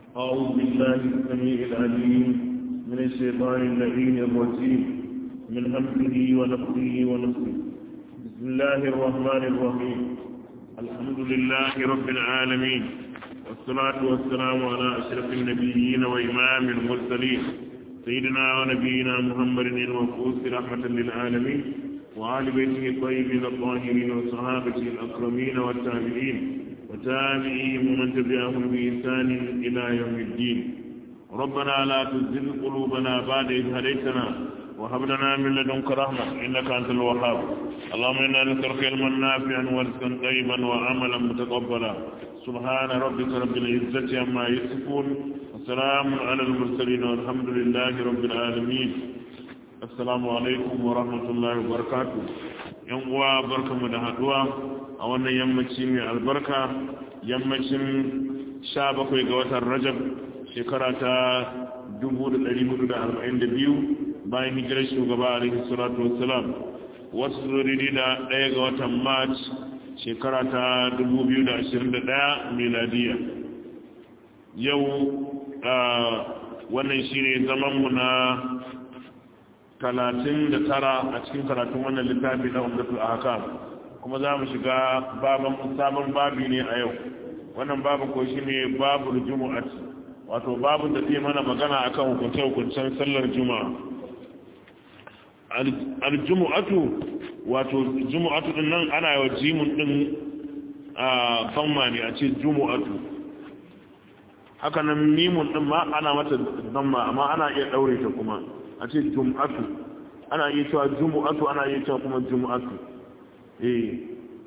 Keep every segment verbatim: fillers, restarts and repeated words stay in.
أعوذ بالله السميع العليم من الشيطان اللعين الرجيم من همزه ونفخه ونفخه بسم الله الرحمن الرحيم الحمد لله رب العالمين والصلاة والسلام على أشرف النبيين وإمام المرسلين سيدنا ونبينا محمد المبعوث رحمة للعالمين وآل بيته الطيبين الطاهرين وصحابته الأكرمين والتابعين وتابعيهم ومن تبعهم بإحسان إلى يوم الدين ربنا لا تزغ قلوبنا بعد إذ هديتنا وهب لنا من لدنك رحمة إنك أنت الوهاب اللهم إنا نسألك علما نافعا ورزقا طيبا وعملا متقبلا سبحان ربك رب العزة عما يصفون وسلام على المرسلين والحمد لله رب العالمين السلام عليكم ورحمة الله وبركاته yan uwa barkamu da haduwa a wannan yammaci mai albarka yammacin sha bakwai ga watan Rajab shekara ta dubu da ɗari hudu da arba'in da biyu bayan hijirar shugaba alaihi salatu wassalam wasu zuriri da ɗaya ga watan March shekara ta dubu biyu da ashirin da ɗaya miladiya yau wannan shine zamanmu na talatin da tara a cikin karatun wannan littafi na umdatul ahkam kuma za mu shiga baban sabon babi ne a yau wannan babu ko shine babul jumu'at wato babun da zai mana magana akan hukunce hukuncen sallar juma'a al jumu'atu wato jumu'atu din nan ana yawa jimun din a famma ne a ce jumu'atu haka nan mimun din ma ana mata damma amma ana iya daure ta kuma a ce jum'atu ana iya cewa jumu'atu ana iya cewa kuma jumu'atu eh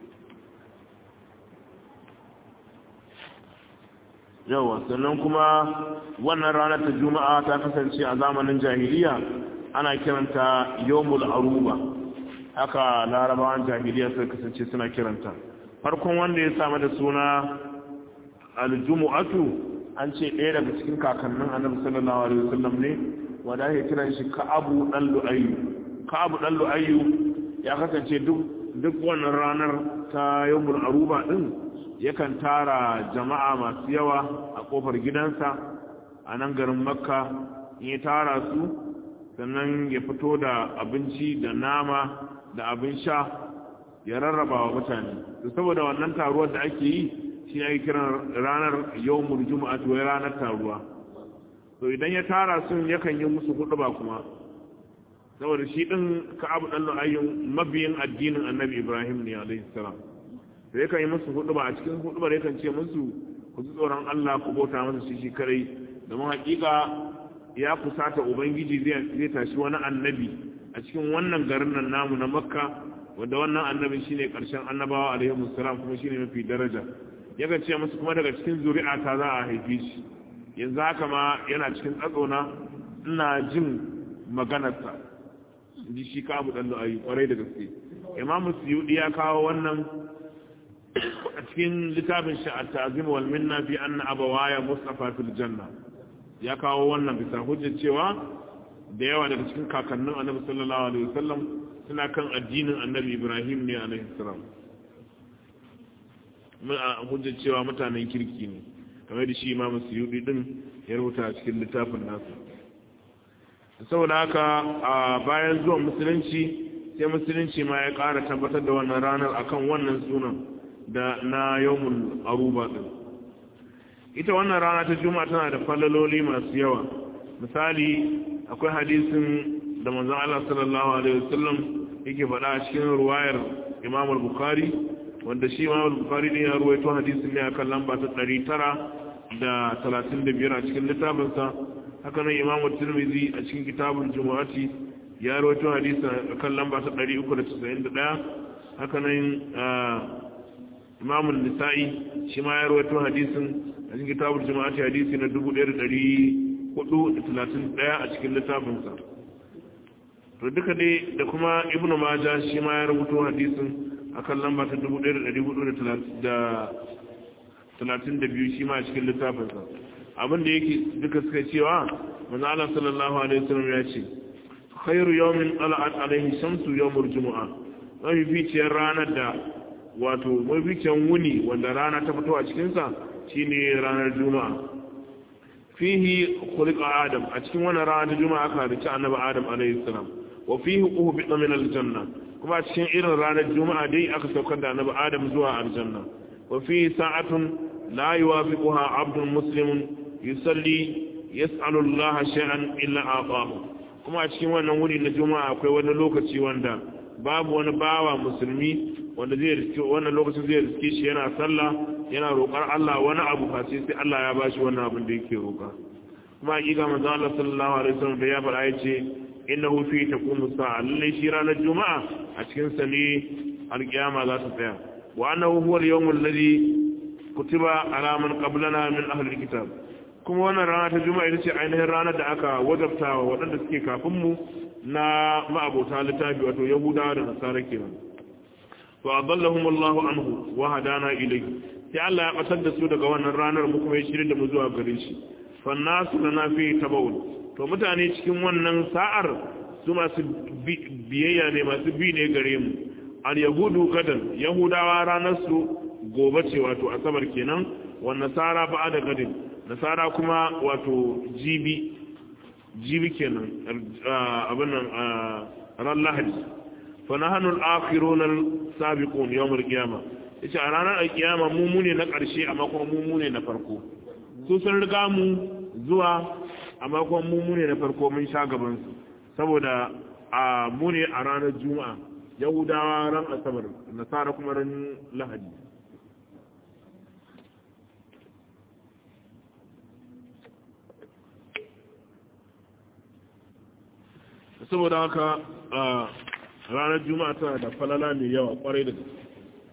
yawa sannan kuma wannan ranar ta juma'a ta kasance a zamanin jahiliya ana kiranta yawmul aruba haka larabawan jahiliya suka kasance suna kiranta farkon wanda ya samu da suna aljumu'atu an ce ɗaya daga cikin kakannin annabi sallallahu alaihi wasallam ne wanda ake kiran shi Ka'abu dan Lu'ayyu Ka'abu dan Lu'ayyu ya kasance duk duk wannan ranar ta Yawmul Aruba din yakan tara jama'a masu yawa a kofar gidansa a nan garin Makka in ya tara su sannan ya fito da abinci da nama da abin sha ya rarraba wa mutane to saboda wannan taruwar da ake yi shi ake kiran ranar Yawmul Jumu'ah wai ranar taruwa to idan ya tara sun yakan yi musu hudu ba kuma saboda shi din Ka'ab dan Lu'ayyun mabiyin addinin Annabi Ibrahim ne alaihi salam to yakan yi musu hudu ba a cikin hudu ba yakan ce musu ku ji tsoron Allah ku bauta masa shi shi kare domin hakika ya kusata ubangiji zai zai tashi wani annabi a cikin wannan garin nan namu na Makka wanda wannan annabi shine karshen annabawa alaihi salam kuma shine mafi daraja yakan ce musu kuma daga cikin zuri'a ta za a haife shi yanzu haka ma yana cikin tsatsona ina jin maganarsa ji shi ka abu ɗan lu'ayi ƙwarai da gaske imamu suyuɗi ya kawo wannan a cikin littafin shi a ta'azim wal minna fi anna abawaya mustafa fil janna ya kawo wannan bisa hujjar cewa da yawa daga cikin kakannin annabi sallallahu alaihi wasallam suna kan addinin annabi ibrahim ne alaihi salam mun a hujjar cewa mutanen kirki ne kamar da shi imamu suyudi din ya rubuta a cikin littafin nasu saboda haka a bayan zuwan musulunci sai musulunci ma ya ƙara tabbatar da wannan ranar akan wannan sunan da na yawmul aruba din ita wannan rana ta juma'a tana da falaloli masu yawa misali akwai hadisin da manzon Allah sallallahu alaihi wasallam yake faɗa a cikin ruwayar Imam al-Bukhari wanda shi Imam al-Bukhari ne ya ruwaito hadisin ne akan lamba ta ɗari tara da talatin da biyar a cikin littafinsa haka nan Imam Tirmidhi a cikin kitabul Jumu'ati ya rawaito hadisi akan lamba ta ɗari uku da casa'in da ɗaya haka nan Imam An-Nisa'i shi ma ya rawaito hadisin a cikin kitabul Jumu'ati hadisi na dubu ɗaya da ɗari hudu da talatin da ɗaya a cikin littafinsa to duka dai da kuma Ibn Majah shi ma ya rawaito hadisin akan lamba ta dubu ɗaya da ɗari hudu da talatin da biyu shi ma a cikin littafinsa abinda yake duka suka cewa manzo Allah sallallahu alaihi wasallam ya ce khairu yawmin tala'at alaihi shamsu yawmul jumu'a wani ficiyar ranar da wato maficiyar wuni wanda rana ta fito a cikinsa shine ranar juma'a fihi khuliqa adam a cikin wannan rana ta juma'a aka halicci annabi adam alayhi salam wa fihi uhbita min aljanna kuma a cikin irin ranar juma'a dai aka saukar da annabi adam zuwa aljanna wa fihi sa'atun la yuwafiquha abdun muslimun yusalli yas'alu Allah shay'an illa a'tahu kuma a cikin wannan wuri na juma'a akwai wani lokaci wanda babu wani bawa musulmi wanda zai riske wannan lokacin zai riske shi yana sallah yana roƙar Allah wani abu face sai Allah ya bashi wannan abin da yake roƙa kuma hakika manzo Allah sallallahu alaihi wasallam da ya faɗa yace innahu fi taqumu sa'a lalle shi ranar juma'a a cikin sa ne alkiyama za ta tsaya wa annahu huwa al-yawm alladhi kutiba ala man qablana min ahli al-kitab kuma wannan rana ta juma'a ita ce ainihin ranar da aka wajabta wa waɗanda suke kafin mu na ma'abota littafi wato yahudawa da nasara kenan to adallahum Allahu anhu wa hadana ilayhi sai Allah ya batar da su daga wannan ranar mu kuma ya shirye da mu zuwa gare shi fannasu lana fi tabawul to mutane cikin wannan sa'ar su masu biyayya ne masu bi ne gare mu al yahudu gadan yahudawa ranar su gobe ce wato asabar kenan wa nasara ba'da gadin nasara kuma wato jibi jibi kenan abin nan ran lahadi fa nahnu al-akhirun al-sabiqun yawm al-qiyamah yace a ranar al-qiyama mu mune na ƙarshe amma kuma mu mune na farko su sun riga mu zuwa amma kuma mu mune na farko mun sha gaban su saboda a mune a ranar juma'a yahudawa ran asabar nasara kuma ran lahadi saboda haka ranar juma'a tana da falala mai yawa kwarai da gaske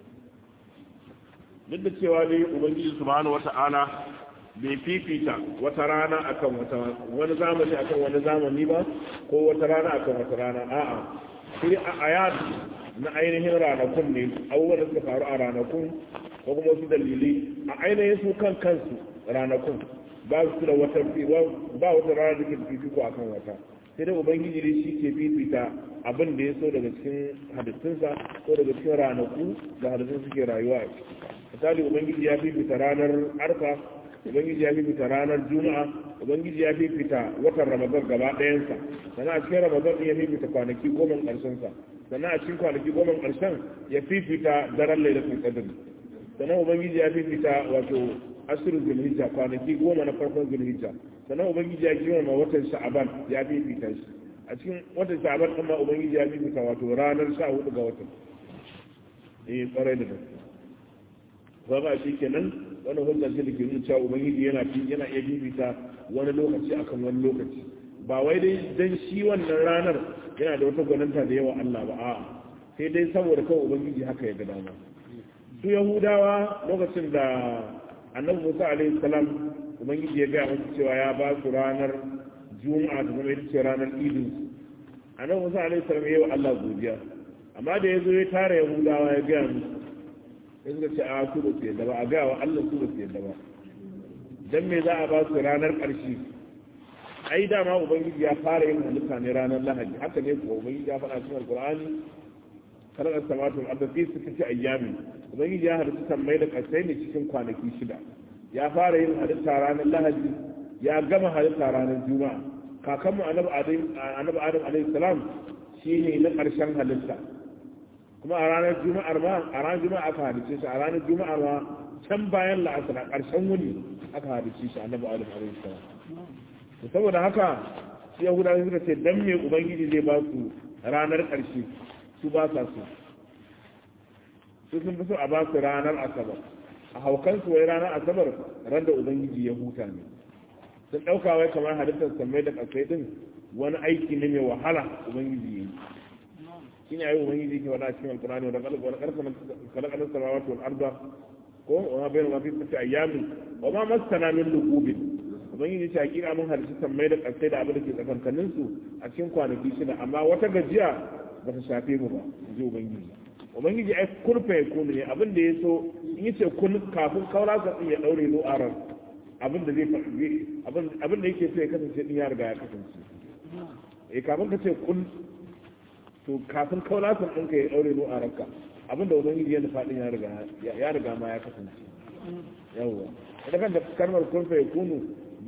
duk da cewa ne ubangiji subhanahu wata'ala bai fifita wata rana akan wata wani zamani akan wani zamani ba ko wata rana akan wata rana a'a sai a ayat na ainihin ranakun ne abubuwan da suka faru a ranakun ko kuma wasu dalilai a ainihin su kan kansu ranakun ba su da wata ba wata rana da ke fifiko akan wata sai da ubangiji ne shi ke fifita abin da ya so daga cikin halittunsa ko daga cikin ranaku da halittun suke rayuwa a ciki misali ubangiji ya fifita ranar arfa ubangiji ya fifita ranar juma'a ubangiji ya fifita watan ramadan gaba ɗayansa sannan a cikin ramadan ya fifita kwanaki goma ƙarshensa sannan a cikin kwanaki goma ƙarshen ya fifita daren lailatul qadr sannan ubangiji ya fifita wato asirin zulhijja kwanaki goma na farkon zulhijja sannan ubangiji ya girmama watan sha'aban ya fifita shi a cikin watan sha'aban ɗin ma ubangiji ya fifita wato ranar sha hudu ga watan eh tsarai da gaske ba ba shi kenan wani hujjar shi da ke nuna cewa ubangiji yana yana iya fifita wani lokaci akan wani lokaci ba wai dai dan shi wannan ranar yana da wata gwaninta da yawa Allah ba a'a sai dai saboda kawai ubangiji haka ya ga dama su yahudawa lokacin da annabi Musa alaihi salam ubangiji ya ga musu cewa ya ba su ranar juma'a da kuma ita ce ranar idin annabi Musa alaihi salam ya yi wa Allah godiya amma da ya zo ya tara yahudawa ya ga musu sai suka ce a su ba su yadda ba a ga wa Allah su ba su yadda ba dan me za a ba su ranar ƙarshe ai dama ubangiji ya fara yin halitta ne ranar lahadi haka ne ko ubangiji ya faɗa cikin alqur'ani karar samatul arda fi sittati ayyamin ubangiji ya halitta sammai da ƙasai ne cikin kwanaki shida ya fara yin halitta ranar lahadi ya gama halitta ranar juma'a kakanmu annabi adam annabi adam alaihi salam shine na ƙarshen halitta kuma a ranar juma'ar ma a ranar juma'a aka halice shi a ranar juma'ar ma can bayan la'asar a ƙarshen wuni aka halice shi annabi adam alaihi salam saboda haka shi yahudawa suka ce dan me ubangiji zai ba su ranar ƙarshe su ba sa so su sun fi so a ba su ranar asabar a haukansu wai ranar asabar ran da ubangiji ya huta ne sun ɗauka wai kamar halittar samai da ƙasai ɗin wani aiki ne mai wahala ubangiji ya yi shi ne ayi ubangiji ke wada cikin alkurani wanda kalakalar samawati wal arda ko wa ma bayan ma fi sati ayyamin wa ma masana min luqubin ubangiji ce hakika mun halarci sammai da ƙasai da abin da ke tsakankanin su a cikin kwanaki shida amma wata gajiya ba ta shafe mu ba ji ubangiji ubangiji ai kurfa ya kunu ne abin da ya so in yi ce kun kafin kaura ka ya daure zo a ran abin da zai abin da yake so ya kasance din ya riga ya kasance eh kafin ka ce kun to kafin kaura ka ɗinka ya daure zo a ranka abin da ubangiji ya nufa din ya riga ya riga ma ya kasance yawwa da kan da kalmar kurfa ya kunu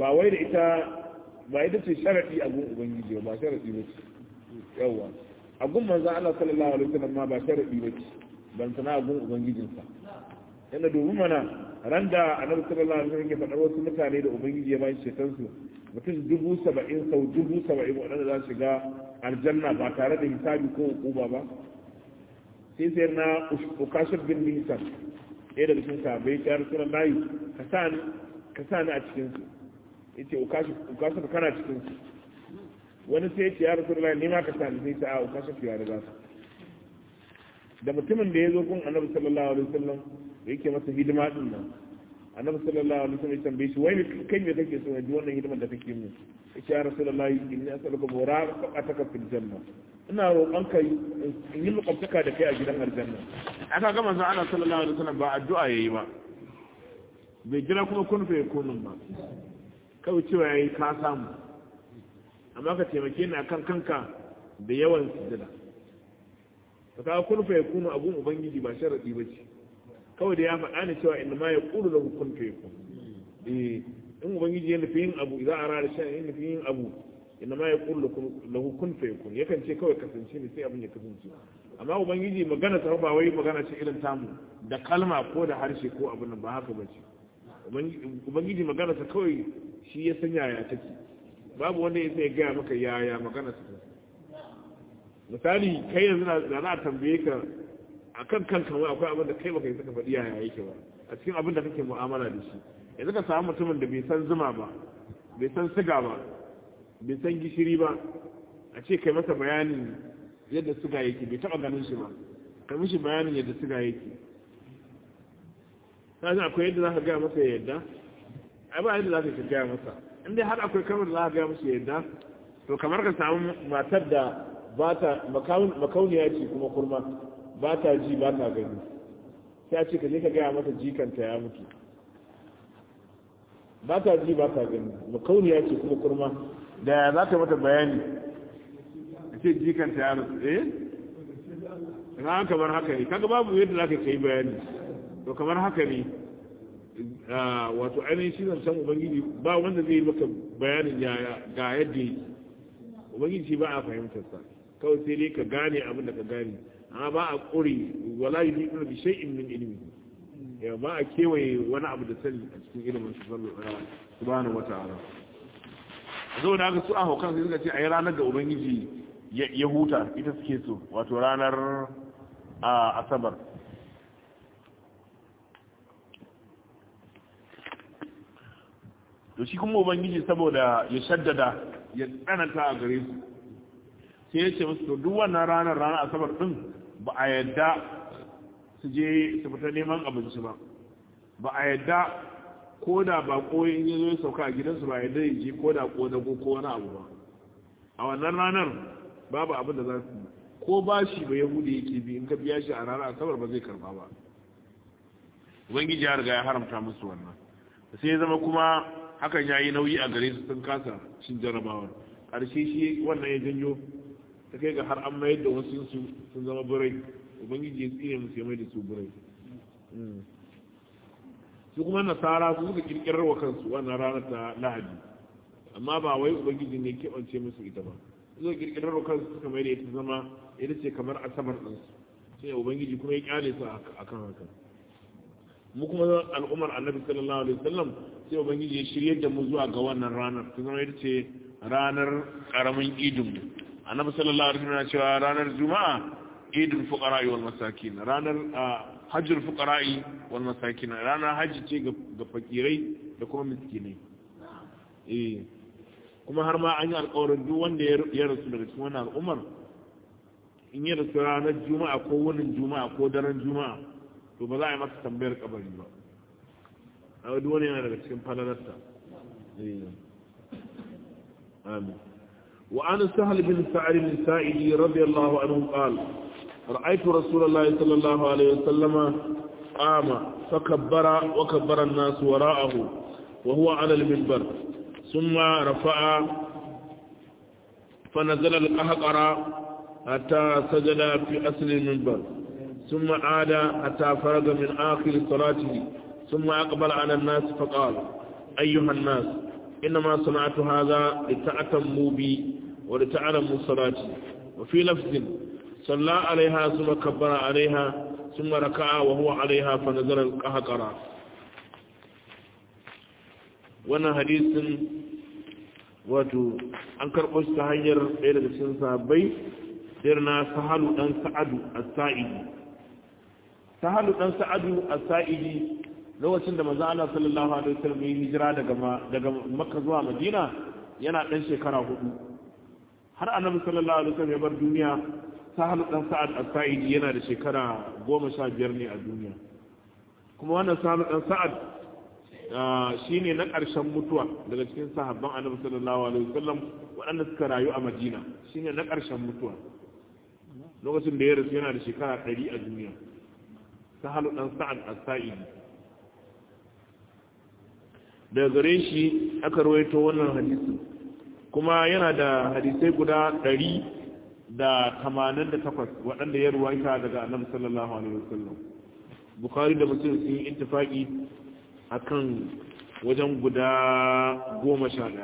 ba wai da ita ba ita ce sharadi a gun ubangiji ba sharadi ba ce yawa a gun manzon Allah sallallahu alaihi wasallam ma ba sharadi ba ce ban sana a gun ubangijinsa yana domin mana ran da annabi sallallahu alaihi wasallam ke faɗar wasu mutane da ubangiji ya ba shi shekansu mutum dubu saba'in sau dubu saba'in waɗanda za su shiga aljanna ba tare da hisabi ko hukuma ba sai sai na ukashir bin nisan ɗaya daga cikin sahabbai ya rasu na layi ka sa ni a cikinsu ya ce ukashir kana cikinsu wani sai ya ce ya rasu na layi nema ka sa ni sai ta a ukashir ya riga su da mutumin da ya zo kun annabi sallallahu alaihi wasallam da yake masa hidima din nan annabi sallallahu alaihi wasallam ya tambaye shi wai kai me kake so ne wannan hidimar da kake mu yace ya rasulullahi inni as'aluka murafaqataka fil janna ina roƙon kai in yi makwabtaka da kai a gidan aljanna aka ga manzon Allah sallallahu alaihi wasallam ba addu'a yayi ba bai jira kuma kun fa yakunun ba kawai cewa yayi ka samu amma ka taimake ni akan kanka da yawan sujada to ka kun fa yakunu abun ubangiji ba sharadi bace kawai da ya faɗa ne cewa inda ma ya ƙuru da hukun fekun in ubangiji ya nufi yin abu idan a rana shan yin nufi yin abu inda ma ya ƙuru da hukun fekun yakan ce kawai kasance ne sai abin ya kasance amma ubangiji magana ta ba wai magana ce irin tamu da kalma ko da harshe ko abin nan ba haka ba ce ubangiji magana ta kawai shi ya san yaya take babu wanda ya sai gaya maka yaya magana ta misali kai yanzu da za a tambaye ka a kan kanka wai akwai abin da kai baka yi saka faɗi yaya yake ba a cikin abin da kake mu'amala da shi yanzu ka samu mutumin da bai san zuma ba bai san siga ba bai san gishiri ba a ce kai masa bayanin yadda siga yake bai taɓa ganin shi ba kai mishi bayanin yadda siga yake sai akwai yadda za ka gaya masa yadda ai ba yadda za ka gaya masa in dai har akwai kamar da za ka gaya masa yadda to kamar ka samu matar da ba ta makauniya ce kuma kurma ba ta ji ba ta gani sai a ce ka je ka gaya mata jikanta ya mutu ba ta ji ba ta gani makauniya ce kuma kurma da ya za ta mata bayani a ce jikanta ya mutu eh na kamar haka ne kaga babu yadda za ka kai bayani to kamar haka ne wato ainihin shi zancen ubangiji ba wanda zai yi maka bayanin ga yadda yake ubangiji ba a fahimtarsa kawai sai dai ka gane abin da ka gane amma ba a ƙuri wala yi bi bi shay'in min ilmi ya ba a kewaye wani abu da sani a cikin ilimin su subhanahu wata'ala zo da haka su a hukan sai suka ce ayi ranar da ubangiji ya huta ita suke so wato ranar asabar to shi kuma ubangiji saboda ya shaddada ya tsananta a gare su sai ya ce musu to duk wannan ranar ranar asabar din ba a yadda su je su fita neman abinci ba ba a yadda ko da ba koyin ya zo ya sauka a gidansu ba yadda ya je ko da ko da ko wani abu ba a wannan ranar babu abin da za su ko ba shi ba yahudi yake bi in ka biya shi a ranar asabar ba zai karba ba ubangiji ya riga ya haramta musu wannan sai ya zama kuma hakan ya yi nauyi a gare su sun kasa cin jarabawar ƙarshe shi wannan ya janyo ta kai ga har an mayar da wasu sun zama birai ubangiji ya tsine musu ya mai da su birai su kuma nasara su suka kirkirar wa kansu wannan ranar ta lahadi amma ba wai ubangiji ne keɓance musu ita ba su suka kirkirar wa kansu suka mai da ita zama ita ce kamar asabar ɗinsu sai ubangiji kuma ya kyale su a kan haka mu kuma al'ummar annabi sallallahu alaihi wasallam sai ubangiji ya shirye da mu zuwa ga wannan ranar ta zama ita ce ranar karamin idin mu annabi sallallahu alaihi wasallam ya cewa ranar juma'a idul fuqara'i wal masakin ranar hajjul fuqara'i wal masakin ranar hajji ce ga fakirai da kuma miskinai eh kuma har ma an yi alƙawarin duk wanda ya rasu daga cikin wannan al'ummar in ya rasu ranar juma'a ko wunin juma'a ko daren juma'a to ba za a yi masa tambayar kabari ba a wadda wani yana daga cikin falalarta amin wa an sahal bin sa'ad bin sa'idi radiyallahu anhu qala ra'aytu rasulullahi sallallahu alaihi wasallam qama fakabbara wa kabbara an-nas wara'ahu wa huwa 'ala al-minbar thumma rafa'a فنزل القهقرة حتى سجد في أصل المنبر ثم عاد حتى فرغ من آخر صلاته ثم أقبل على الناس فقال أيها الناس إنما صنعت هذا لتأتموا بي ولتعلموا صلاتي وفي لفظ صلى عليها ثم كبر عليها ثم ركع وهو عليها فنزل القهقرة. وانا حديث wato an karɓo shi ta hanyar ɗaya daga cikin sahabbai sirna sahalu ɗan sa'adu as-sa'idi sahalu ɗan sa'adu as-sa'idi lokacin da manzo Allah sallallahu alaihi wasallam ya hijira daga daga Makka zuwa Madina yana ɗan shekara hudu har annabi sallallahu alaihi wasallam ya bar duniya sahalu ɗan sa'ad as-sa'idi yana da shekara goma sha biyar ne a duniya kuma wannan sahalu ɗan sa'ad shi ne na ƙarshen mutuwa daga cikin sahabban annabi sallallahu alaihi wasallam waɗanda suka rayu a Madina shi ne na ƙarshen mutuwa lokacin da ya rasu yana da shekara ɗari a duniya sahalu ɗan sa'ad as-sa'idi daga gare shi aka rawaito wannan hadisi kuma yana da hadisai guda ɗari da tamanin da takwas waɗanda ya ruwaita daga annabi sallallahu alaihi wasallam Bukhari da Muslim sun yi ittifaqi akan wajen guda goma sha ɗaya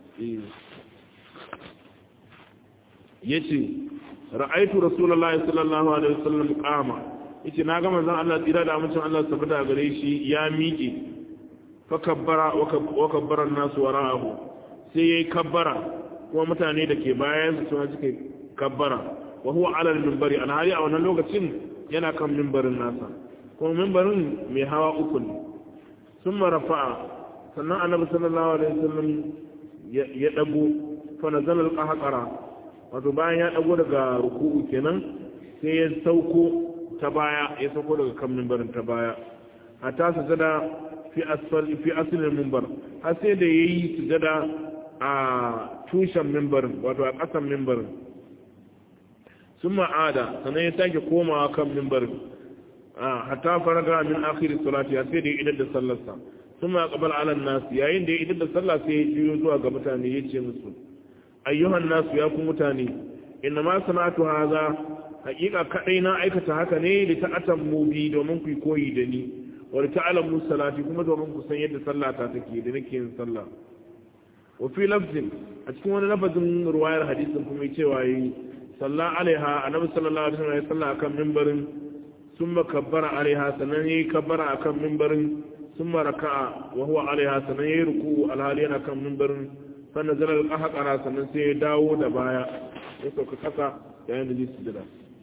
ya ce ra'aitu rasulallah sallallahu alaihi wasallam kama ya ce na gama zan Allah tsira da amincin Allah saboda gare shi ya miƙe fa kabbara wa kabbara nasu wara'ahu sai yayi kabbara kuma mutane da ke bayan su suna suka kabbara wa huwa ala al-minbari alhali a wannan lokacin yana kan minbarin nasa kuma minbarin mai hawa uku ne ثم رفع sannan annabi sallallahu alaihi wasallam ya dago fa nazala al-qahqara wato bayan ya dago daga ruku'u kenan sai ya sauko ta baya ya sauko daga kan minbarin ta baya hatta sujada fi asfal fi asl al-minbar har sai da yayi sujada a tushen minbarin wato a kasan minbarin summa ada sannan ya sake komawa kan minbarin hatta faraga min akhir salati sai da idan da sallarsa kuma qabal ala nas yayin da idan da sallah sai ya jiyo zuwa ga mutane yace musu ayyuhan nas ya ku mutane inna ma sana'tu hadha haqiqa kadai na aikata haka ne da ta'atammu bi domin ku koyi da ni wa ta'lamu salati kuma domin ku san yadda sallata take da nake yin sallah wa fi lafzin a cikin wani lafazin ruwayar hadisin kuma cewa yi sallallahu alaiha annabi sallallahu alaihi wasallam ya salla akan minbarin ثم كبر عليها سنن كبر akan minbarin ثم ركع وهو عليها سنن ركوع alhali yana kan minbarin sannan zalal qahqara sannan sai ya dawo da baya ya sauka kasa yayin da zai sujada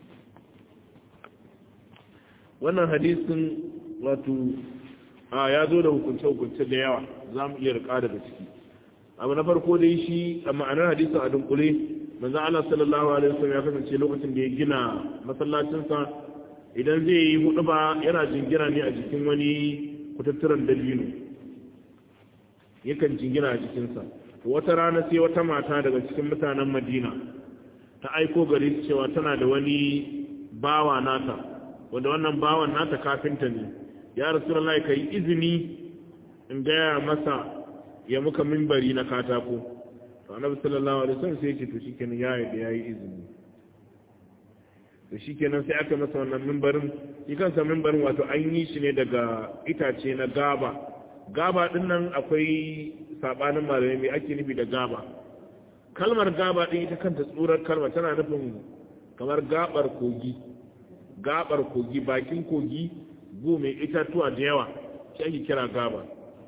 wannan hadisin wato a ya zo da hukunce hukunce da yawa zamu iya rika daga ciki abu na farko dai shi a ma'anar hadisin a dunkule manzo Allah sallallahu alaihi wasallam ya kasance lokacin da ya gina masallacinsa idan zai yi hudu ba yana jingina ne a jikin wani kututturen dabino yakan jingina a jikinsa wata rana sai wata mata daga cikin mutanen Madina ta aiko gari cewa tana da wani bawa nata wanda wannan bawan nata kafinta ne ya rasulullahi kai izini in gaya masa ya muka minbari na katako to annabi sallallahu alaihi wasallam sai ya ce to shikenan ya yi yayi izini to shikenan sai aka masa wannan minbarin shi kansa minbarin wato an yi shi ne daga itace na gaba gaba din nan akwai sabanin malamai me ake nufi da gaba kalmar gaba din ita kanta tsurar kalma tana nufin kamar gabar kogi gabar kogi bakin kogi go mai itatuwa da yawa shi ake kira gaba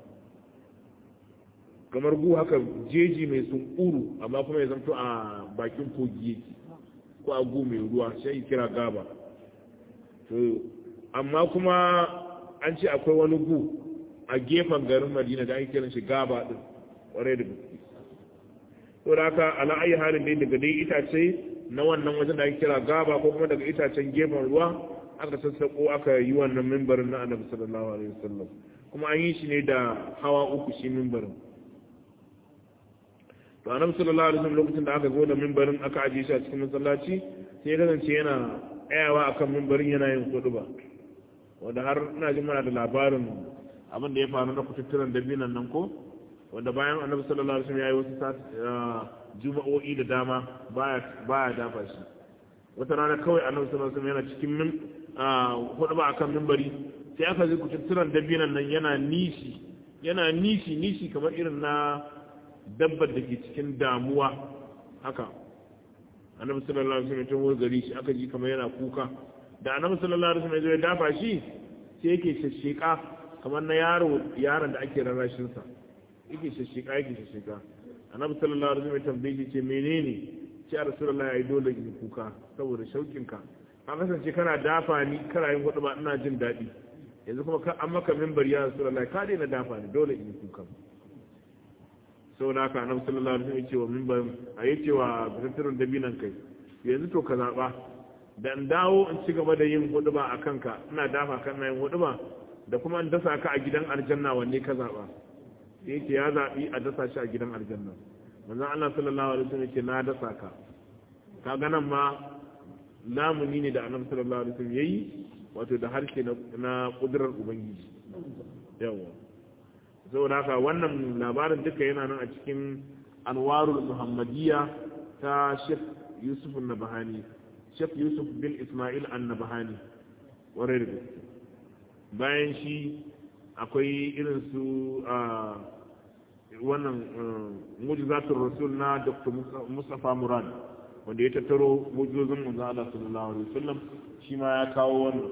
kamar gu haka jeji mai sunkuru amma kuma ya zanto a bakin kogi yake ko a gu mai ruwa shi kira gaba to amma kuma an ce akwai wani gu a gefen garin Madina da ake kiran shi gaba din kwarai da gaske to da haka ala ayi halin dai daga dai itace na wannan wajen da ake kira gaba ko kuma daga itacen gefen ruwa aka sassako aka yi wannan mimbarin na Annabi sallallahu alaihi wasallam kuma an yi shi ne da hawa uku shi mimbarin to Annabi sallallahu alaihi wasallam lokacin da aka zo da mimbarin aka aje shi a cikin masallaci sai ya kasance yana tsayawa akan mimbarin yana yin kuduba wanda har ina jin mana da labarin abin da ya faru na kututturan dabinan nan ko wanda bayan Annabi sallallahu alaihi wasallam ya yi wasu juma'o'i da dama baya baya dafa shi wata rana kawai Annabi sallallahu alaihi wasallam yana cikin min kuduba akan mimbari sai aka ji kututturan dabinan nan yana nishi yana nishi nishi kamar irin na dabbar da ke cikin damuwa haka annabi sallallahu alaihi wasallam ya gari shi aka ji kamar yana kuka da annabi sallallahu alaihi wasallam ya dafa shi sai yake shashshika kamar na yaro yaron da ake rarrashin sa yake shashshika yake shashshika annabi sallallahu alaihi wasallam ya tambaye shi ce menene ce ya rasulullahi ai dole in kuka saboda shaukin ka an kasance kana dafa ni kana yin hudu ba ina jin daɗi yanzu kuma an maka mimbar ya rasulullahi ka daina dafa ni dole in kuka sau da haka annabi sallallahu alaihi wasallam ya ce wa mimbar a yi cewa tattalin dabinan kai yanzu to ka zaɓa da in dawo in ci gaba da yin hudu ba a kanka ina dafa kan na yin hudu ba da kuma in dasa ka a gidan aljanna wanne ka zaɓa da yake ya zaɓi a dasa shi a gidan aljanna manzon Allah sallallahu alaihi wasallam ya ce na dasa ka ka ga nan ma lamuni ne da annabi sallallahu alaihi wasallam yayi wato da harshe na kudurar ubangiji yawa saboda haka wannan labarin duka yana nan a cikin anwarul muhammadiyya ta Sheikh Yusuf an-Nabhani Sheikh Yusuf bin Ismail an-Nabhani warai da gaske bayan shi akwai irin su a wannan mujizatul rasul na Dr. Mustafa Murad wanda ya tattaro mujizozin manzo Allah sallallahu alaihi wasallam shi ma ya kawo wannan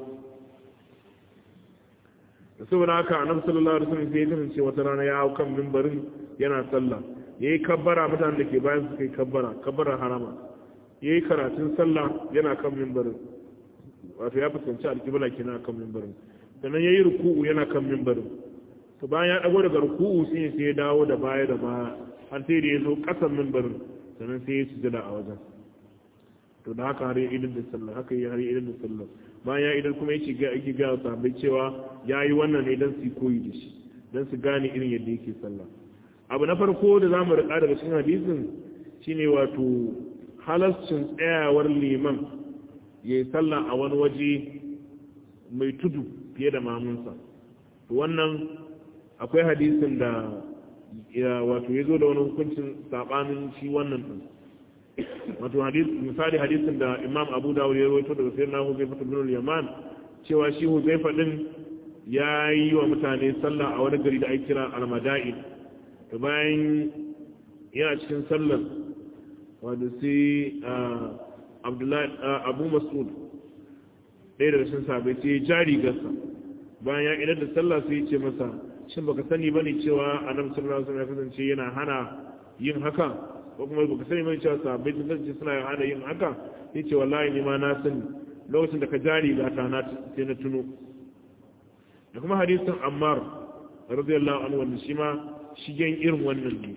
saboda haka annabi sallallahu alaihi wasallam sai ya kasance wata rana ya hau kan mimbarin yana sallah yayi kabbara mutanen da ke bayan su kai kabbara kabbara harama yayi karatun sallah yana kan mimbarin wato ya fuskanci alƙibla kenan kan mimbarin sannan yayi ruku'u yana kan mimbarin to bayan ya dago daga ruku'u sai sai ya dawo da baya da baya har sai da ya zo kasan mimbarin sannan sai ya sujada a wajen to da haka har ya idan da sallah haka ya har ya idan da sallah bayan ya idan kuma yake ga yake ga sahabbai cewa yayi wannan ne dan su koyi da shi dan su gane irin yadda yake sallah abu na farko da zamu rika daga cikin hadisin shine wato halascin tsayawar liman yayi sallah a wani waje mai tudu fiye da mamunsa to wannan akwai hadisin da wato yazo da wani hukuncin sabanin shi wannan din wato hadis misali hadisin da Imam Abu Dawud ya rawaito daga sayyidina Huzaifa ibn al-Yaman cewa shi Huzaifa din yayi wa mutane sallah a wani gari da ake kira Al-Madain to bayan yana cikin sallar wanda sai Abdullahi Abu Mas'ud ɗaya daga cikin sahabbai sai jari gasa bayan ya idar da sallah sai ya ce masa shin baka sani bane cewa Annabi sallallahu alaihi wasallam ya kasance yana hana yin haka ko kuma baka sani mai cewa sahabbai sun kasance suna hana yin haka sai ce wallahi ni ma na sani lokacin da ka jari ga ta na sai na tuno da kuma hadisin Ammar radiyallahu anhu wanda shi ma shigen irin wannan ne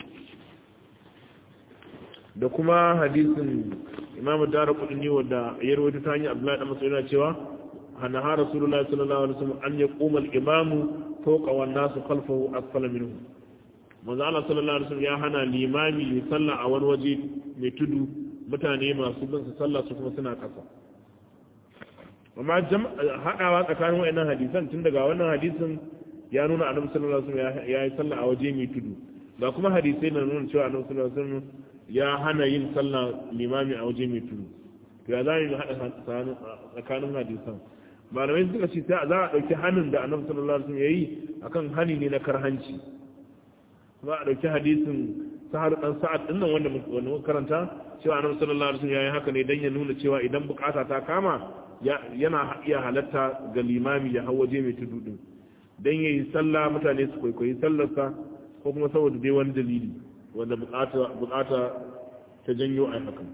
da kuma hadisin Imam Darqutni wanda ya rawaito ta hanyar Abdullahi dan Mas'ud yana cewa hana ha Rasulullahi sallallahu alaihi wasallam an yaquma al-imamu fawqa wan nasu khalfahu asfala minhu manzo Allah sallallahu alaihi wasallam ya hana limami ya salla a wani waje mai tudu mutane masu bin su sallah su kuma suna kasa amma hadawa tsakanin wayannan hadisan tun daga wannan hadisin ya nuna annabi sallallahu alaihi wasallam ya yi sallah a waje mai tudu ga kuma hadisai na nuna cewa annabi sallallahu alaihi wasallam ya hana yin sallah limami a waje mai tudu to ya za mu hada tsakanin hadisan malamai suka ce za a dauki hanin da annabi sallallahu alaihi wasallam yayi akan hani ne na karhanci za a ɗauki hadisin sahar ɗan sa'ad ɗin nan wanda wanda karanta cewa annabi sallallahu alaihi wasallam yayi haka ne dan ya nuna cewa idan bukata ta kama yana iya halatta ga limami ya hawo waje mai tudu din dan yayi sallah mutane su kwaikwayi sallarsa ko kuma saboda dai wani dalili wanda bukata bukata ta janyo ai haka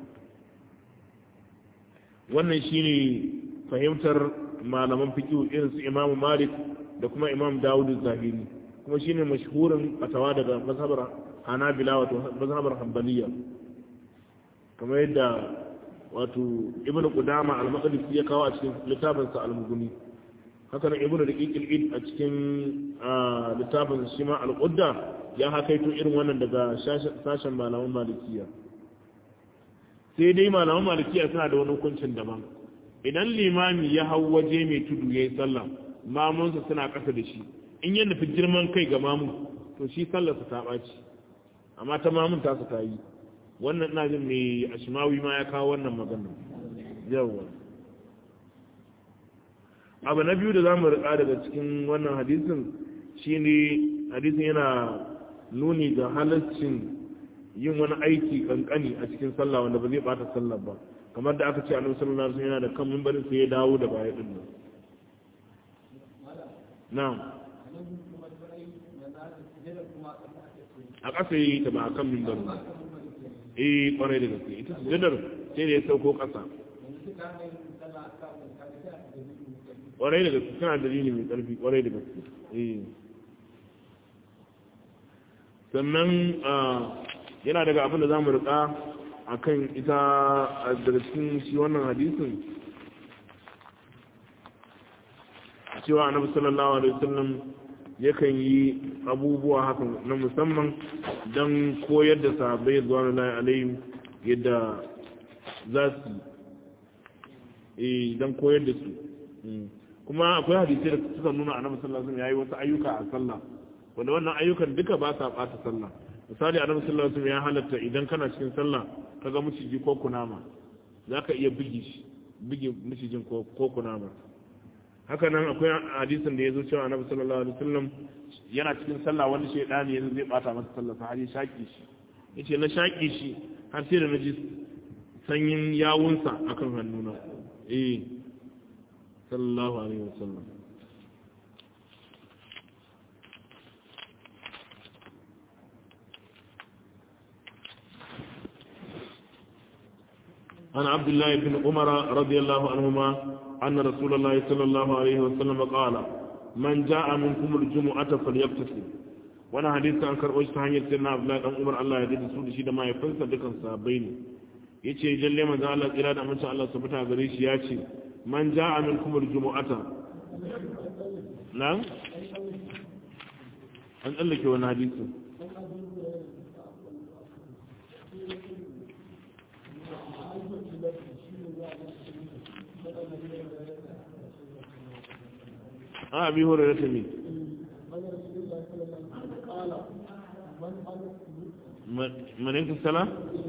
wannan shine fahimtar malaman fiqh irin su Imam Malik da kuma Imam Dawud az-Zahiri kuma shine mashhurin fatawa daga mazhabar Hanabila wato mazhabar Hanbaliya kamar yadda wato Ibn Qudama al-Maqdisi ya kawo a cikin littafin sa al-Mughni haka nan Ibn Daqiq al-Id a cikin littafin shi ma al-Qudda ya hakaito irin wannan daga sashen malaman Malikiya sai dai malaman Malikiya suna da wani hukuncin daban idan limami ya hau waje mai tudu yayin sallah mamunsa suna kasa da shi in yi nufi girman kai ga mamu to shi sallarsa ta ɓaci amma ta mamun ta su ta yi wannan ina jin mai ashimawi ma ya kawo wannan magana yawa abu na biyu da za mu riƙa daga cikin wannan hadisin shi ne hadisin yana nuni ga halaccin yin wani aiki kankani a cikin sallah wanda ba zai bata sallah ba kamar da aka ce annabi sallallahu alaihi wasallam yana da kan minbarin sai ya dawo da baya din nan na'am a ƙasa yi ta ba a kan minbarin eh kwarai da gaske ita sujadar sai da ya sauko ƙasa kwarai da gaske tana dalili mai ƙarfi kwarai da gaske eh sannan yana daga abin da za mu riƙa a kan ita daga cikin shi wannan hadisin cewa annabi sallallahu alaihi wasallam yakan yi abubuwa haka na musamman don koyar da sahabbai zuwa na alayhim yadda za su yi don koyar da su kuma akwai hadisai da suka nuna annabi sallallahu alaihi wasallam yayi wasu ayyuka a sallah wanda wannan ayyukan duka ba sa bata sallah misali annabi sallallahu alaihi wasallam ya halatta idan kana cikin sallah kaga miciji ko kunama zaka iya bige shi bige micijin ko ko kunama haka nan akwai hadisin da yazo cewa annabi sallallahu alaihi wasallam yana cikin sallah wani shaydani yanzu zai bata masa sallah sai ya shaki shi yace na shaki shi har sai da naji sanyin yawunsa akan hannuna eh sallallahu alaihi wasallam عن عبد الله بن عمر رضي الله عنهما أن رسول الله صلى الله عليه وسلم قال من جاء منكم الجمعة فليغتسل وانا حديث عن كرؤوش تهاني سيدنا عبد الله بن عمر الله يدد سود شيء ما يفنس دكان صحابين yace jalle manzo Allah tsira da amince Allah subhanahu gare shi yace man jaa minkum aljumu'ata nan an tsallake wani hadisi a abi hore ta mi manin ta sala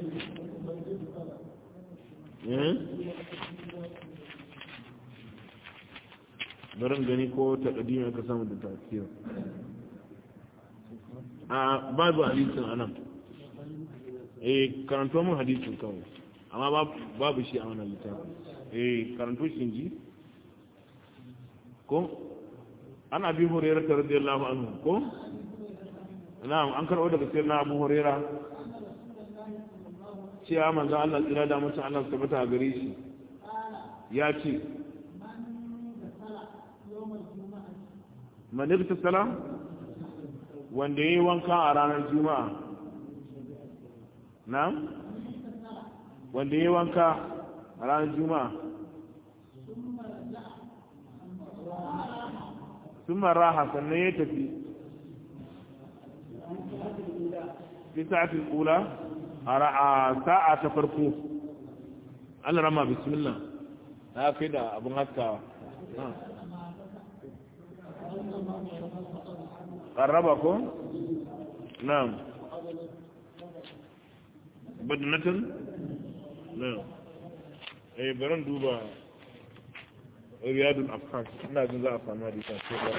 eh barin gani ko ta kadimi aka samu da tafsir a babu hadisin anan eh karanto mun hadisin kawai amma babu shi a wannan littafin eh karanto shi ji ko an abi hurairah radiyallahu anhu ko na'am an karɓo daga sayyidina abu hurairah cewa manzo Allah tsira da mutum Allah tabbata a gare shi ya ce man ibtasala wanda yayi wanka a ranar juma'a na'am wanda yayi wanka a ranar juma'a ثم راح sannan ya tafi fi sa'atul ula a sa'a ta farko Allah rama bismillah na kai da abun haskawa qarraba ko na'am badnatan na'am eh baran duba riyadul afkar ina jin za a samu hadisa ko ba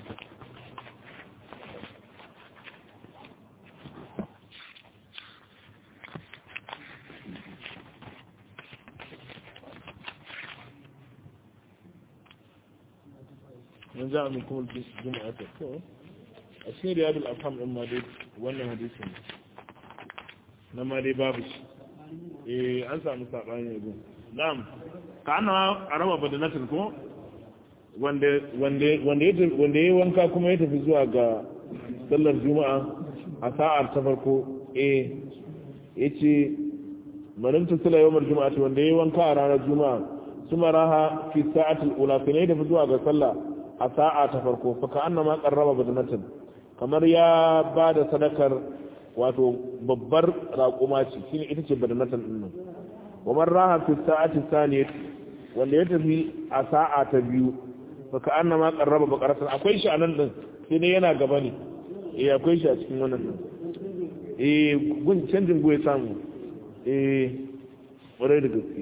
من جاء منكم الجمعة a cikin riyadul afkar din ma dai wannan hadisin na ma dai babu shi eh an samu sabani ne gun na'am ka ana araba badanatin ko wanda wanda wanda yake wanda yayi wanka kuma ya tafi zuwa ga sallar juma'a a sa'ar ta farko eh yace mananta sallar yawmar juma'a wanda yayi wanka a ranar juma'a suma raha fi sa'atil ula sai ya tafi zuwa ga sallah a sa'a ta farko fa ka annama qarraba badanatin kamar ya bada sadakar wato babbar raƙuma ce shine ita ce badanatan din nan ومن راها في الساعة الثانية wanda ya tafi a sa'a ta biyu baka annama qarraba baqaratan akwai shi anan din sai dai yana gaba ne eh akwai shi a cikin wannan din eh gun canjin goye samu eh ƙwarai da gaske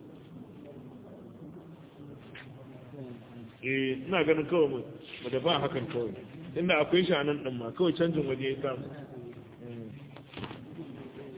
eh ina ganin kawai mu da ba hakan kawai inda akwai shi anan din ma kawai canjin waje ya samu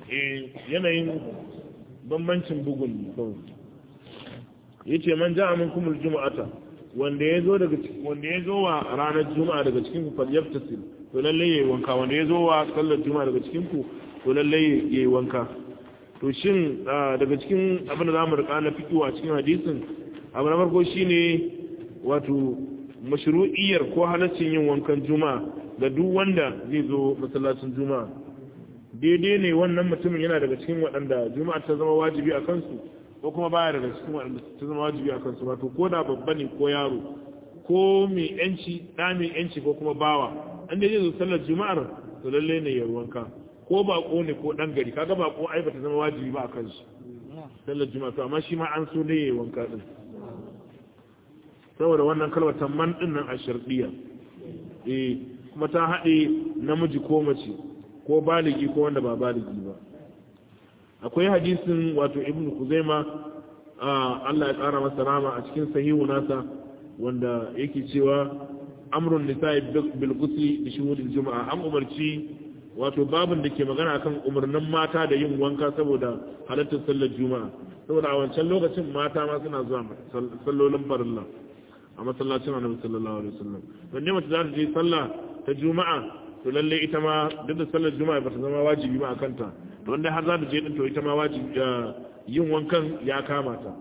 eh yanayin bambancin bugun yace man ja'a minkum al-jum'ata wanda yazo daga wanda yazo wa ranar juma'a daga cikin ku falyaftasil to lalle yayi wanka wanda yazo wa sallar juma'a daga cikin ku to lalle yayi wanka to shin daga cikin abin da zamu rika na fikiwa cikin hadisin abu na farko shine wato mashru'iyyar ko halaccin yin wankan juma'a ga duk wanda zai zo masallacin juma'a daidai ne wannan mutumin yana daga cikin waɗanda juma'a ta zama wajibi a kansu ko kuma baya daga cikin waɗanda ta zama wajibi a kansu wato ko da babba ne ko yaro ko mai yanci ɗa mai yanci ko kuma bawa an da zai zo sallar juma'ar to lalle ne ya wanka ko bako ne ko ɗan gari kaga bako ai ba ta zama wajibi ba a kansu sallar juma'a to amma shi ma an so ne ya wanka din saboda wannan kalmatan man din nan a shardiya eh kuma ta haɗe namiji ko mace ko baligi ko wanda ba baligi ba akwai hadisin wato ibnu kuzaima Allah ya kara masa rama a cikin sahihu nasa wanda yake cewa amrun nisa'i bil ghusli bi shuhudil juma'a an umarci wato babin da ke magana akan umarnin mata da yin wanka saboda halartar sallar juma'a saboda a wancan lokacin mata ma suna zuwa sallolin farilla a masallacin annabi sallallahu alaihi wasallam wanda mace za ta je sallah ta juma'a to lalle ita ma duk da sallar juma'a ba ta zama wajibi ba a kanta to wanda har za ta je din to ita ma wajibi yin wankan ya kama ta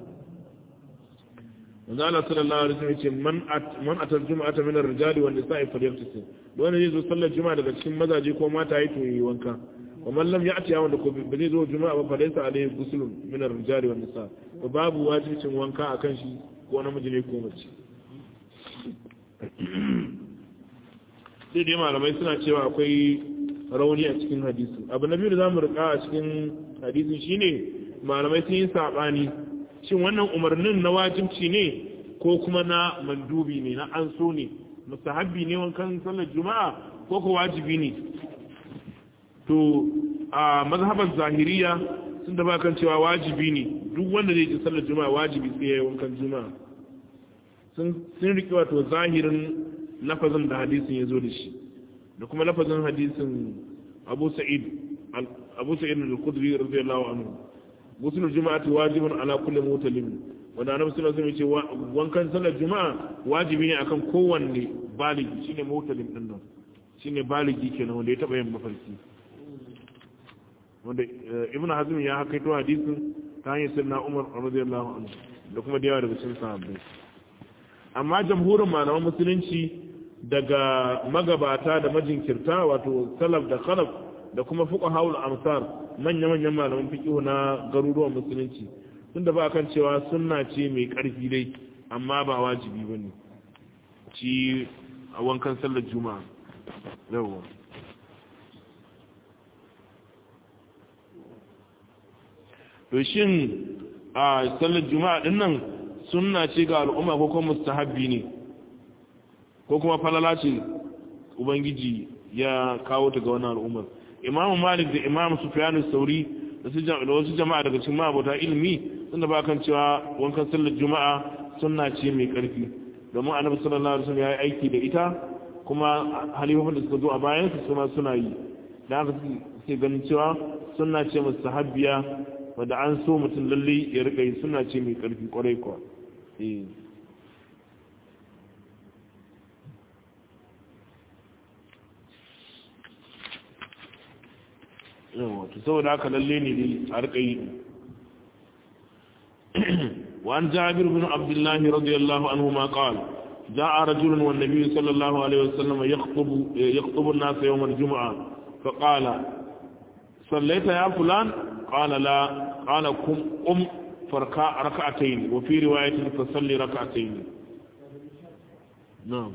wanda Allah sallallahu alaihi wasallam yace man at man atal juma'ata min ar-rijali wan nisa'i falyaftasil wanda zai zo sallar juma'a daga cikin mazaje ko mata yi to yi wanka wa man lam ya'ti ya wanda ko ba zai zo juma'a ba fa laysa alaihi ghuslun min ar-rijali wan nisa' to babu wajibin wanka akan shi ko namiji ne ko mace sai dai malamai suna cewa akwai rauni a cikin hadisi abu na biyu da zamu rika a cikin hadisin shine malamai sun yi sabani shin wannan umarnin na wajibci ne ko kuma na mandubi ne na an so ne mustahabbi ne wankan sallar juma'a ko ko wajibi ne to a mazhaban zahiriya sun da bakan cewa wajibi ne duk wanda zai ji sallar juma'a wajibi sai ya wankan juma'a sun sun rike wato zahirin lafazin da hadisin ya zo da shi da kuma lafazin hadisin Abu Sa'id Abu Sa'id al-Khudri radiyallahu anhu gusul juma'ati wajibun ala kulli mutalim wanda annabi sallallahu alaihi wasallam ya ce wankan sallar juma'a wajibi ne akan kowanne baligi shine mutalim din nan shine baligi kenan wanda ya taba yin mafarki wanda Ibn Hazm ya hakaito hadisin ta hanyar sirna Umar radiyallahu anhu da kuma da yawa daga cikin sahabbai amma jamhurin malaman musulunci daga magabata da majinkirta wato salaf da khalaf da kuma fuqahaul amsar manya-manyan malaman fiqh na garuruwan musulunci sun da ba kan cewa sunna ce mai karfi dai amma ba wajibi bane ci a wankan sallar juma'a yawa to shin a sallar juma'a din nan sunna ce ga al'umma ko kuma mustahabbi ne ko kuma falala ce ubangiji ya kawo ta ga wannan al'ummar imamu malik da imamu sufyan as-sauri da su wasu jama'a daga cikin mabota ilimi sun da ba kan cewa wankan sallar juma'a sunna ce mai karfi domin annabi sallallahu alaihi wasallam ya yi aiki da ita kuma halifofin da suka zo a bayan su kuma suna yi da haka suke ganin cewa sunna ce mustahabbiya wanda an so mutum lalle ya rika yi sunna ce mai karfi kwarai kwa wato saboda haka lalle ne dai a rika yi وعن جابر بن عبد الله رضي الله عنهما قال جاء رجل والنبي صلى الله عليه وسلم يخطب يخطب الناس يوم الجمعة فقال صليت يا فلان قال لا قال قم قم فركع ركعتين وفي رواية فصلي ركعتين نعم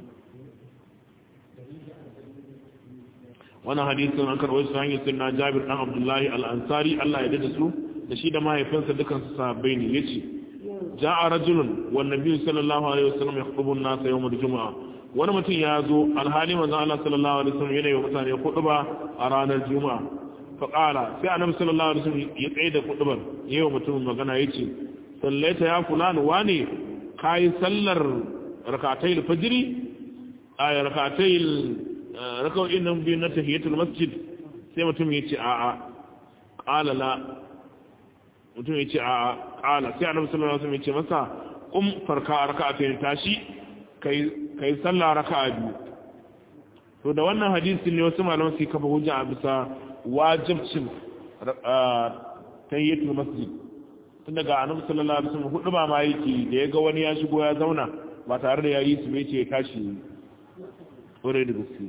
وانا حديث عن كروي سعيد سيدنا جابر بن عبد الله الأنصاري الله يدرسه تشيد ما يفنس دكان صحابين يجي جاء رجل والنبي صلى الله عليه وسلم يخطب الناس يوم الجمعة وانا متى يازو الحالي من الله صلى الله عليه وسلم ينهي ومتى يخطب أرانا الجمعة فقال في النبي صلى الله عليه وسلم يقعد خطبا يوم متى مغنى يجي صليت يا فلان واني كاي سلر ركعتي الفجر آية ركعتي ركعوا إنهم بنتهية المسجد sai mutum ya ce a'a qala la mutum ya ce a qala sai annabi sallallahu alaihi wasallam ya ce masa qum farka raka'atayn tashi kai kai sallah raka'a biyu to da wannan hadisi ne wasu malaman su kafa hujja a bisa wajibcin tayyitul masjid tun daga annabi sallallahu alaihi wasallam hudu ba ma yake da yaga wani ya shigo ya zauna ba tare da yayi su bai ce ya tashi kore da gaske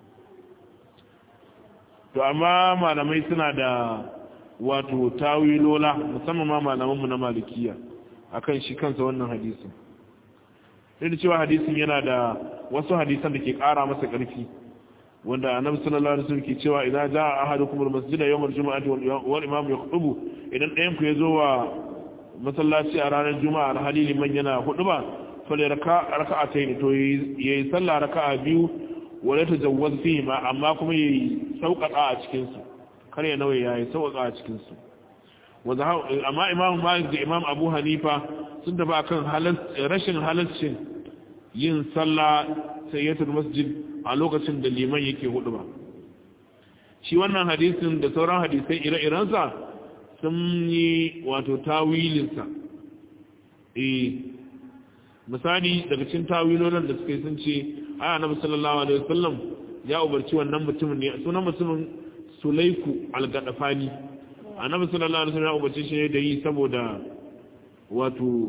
to amma malamai suna da wato tawilola musamman ma malaman mu na malikiya akan shi kansa wannan hadisin sai da cewa hadisin yana da wasu hadisan da ke kara masa karfi wanda annabi sallallahu alaihi wasallam ke cewa idza jaa ahadukum almasjid yawm aljum'ati wal imam yakhutubu idan ɗayan ku yazo wa masallaci a ranar juma'a alhali liman yana huduba fa la raka raka'atayn to yayi sallah raka'a biyu wala tajawwaz fihi ma amma kuma yayi sauƙaƙa a cikin su kar ya nawaye yayi sauƙaƙa a cikin su wanda amma imam Malik da imam Abu Hanifa sun tafi akan halal rashin halalcin yin sallah sayyatul masjid a lokacin da liman yake hudu ba shi wannan hadisin da sauran hadisai ire-irensa sun yi wato tawilinsa eh misali daga cikin tawilolin da suka yi sun ce ai annabi sallallahu alaihi wasallam ya umarci wannan mutumin ne sunan mutumin Sulaiku al-Gadafani annabi sallallahu alaihi wasallam ya umarci shi ne da yi saboda wato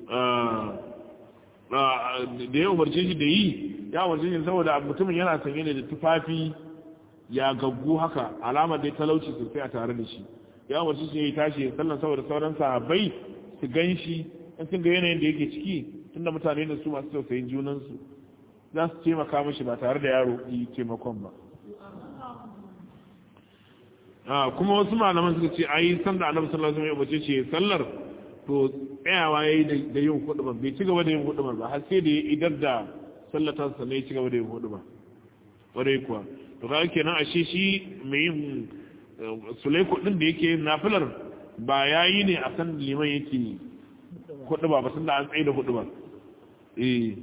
da ya umarce shi da yi ya umarce shi saboda mutumin yana sanye ne da tufafi ya gaggu haka alamar dai talauci sosai a tare da shi ya umarce shi ya tashi sallan saboda sauran sahabbai su gan shi in sun ga yanayin da yake ciki tunda mutane da su masu tausayin junansu za su taimaka mashi ba tare da yaro yi taimakon ba kuma wasu malaman suka ce ayi sanda annabi sallallahu alaihi wasallam ya umarce shi sallar to tsayawa ya yi da yin hudubar bai ci gaba da yin hudubar ba har sai da ya idar da sallatarsa ne ya ci gaba da yin hudubar wadai kuwa to kawai kenan ashe shi mai yin sulaiku din da yake yin nafilar ba ya yi ne a san liman yake hudubar ba sun da an tsaye da hudubar eh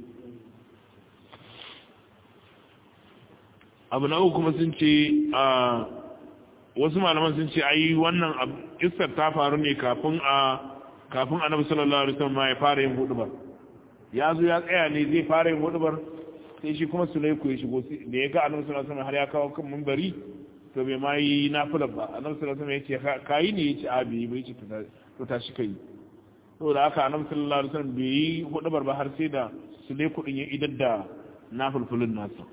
abu na uku kuma sun ce a wasu malaman sun ce ayi wannan kissar ta faru ne kafin a kafin annabi sallallahu alaihi wasallam ya fara yin hudubar ya zo ya tsaya ne zai fara yin hudubar sai shi kuma sulaiku ya shigo da ya ga annabi sallallahu alaihi wasallam har ya kawo kan minbari to bai ma yi nafila ba annabi sallallahu alaihi wasallam ya ce kai ne ya ce abi bai ce to ta shi kai saboda haka annabi sallallahu alaihi wasallam bai yi hudubar ba har sai da sulaiku din ya idar da nafilfulun nasa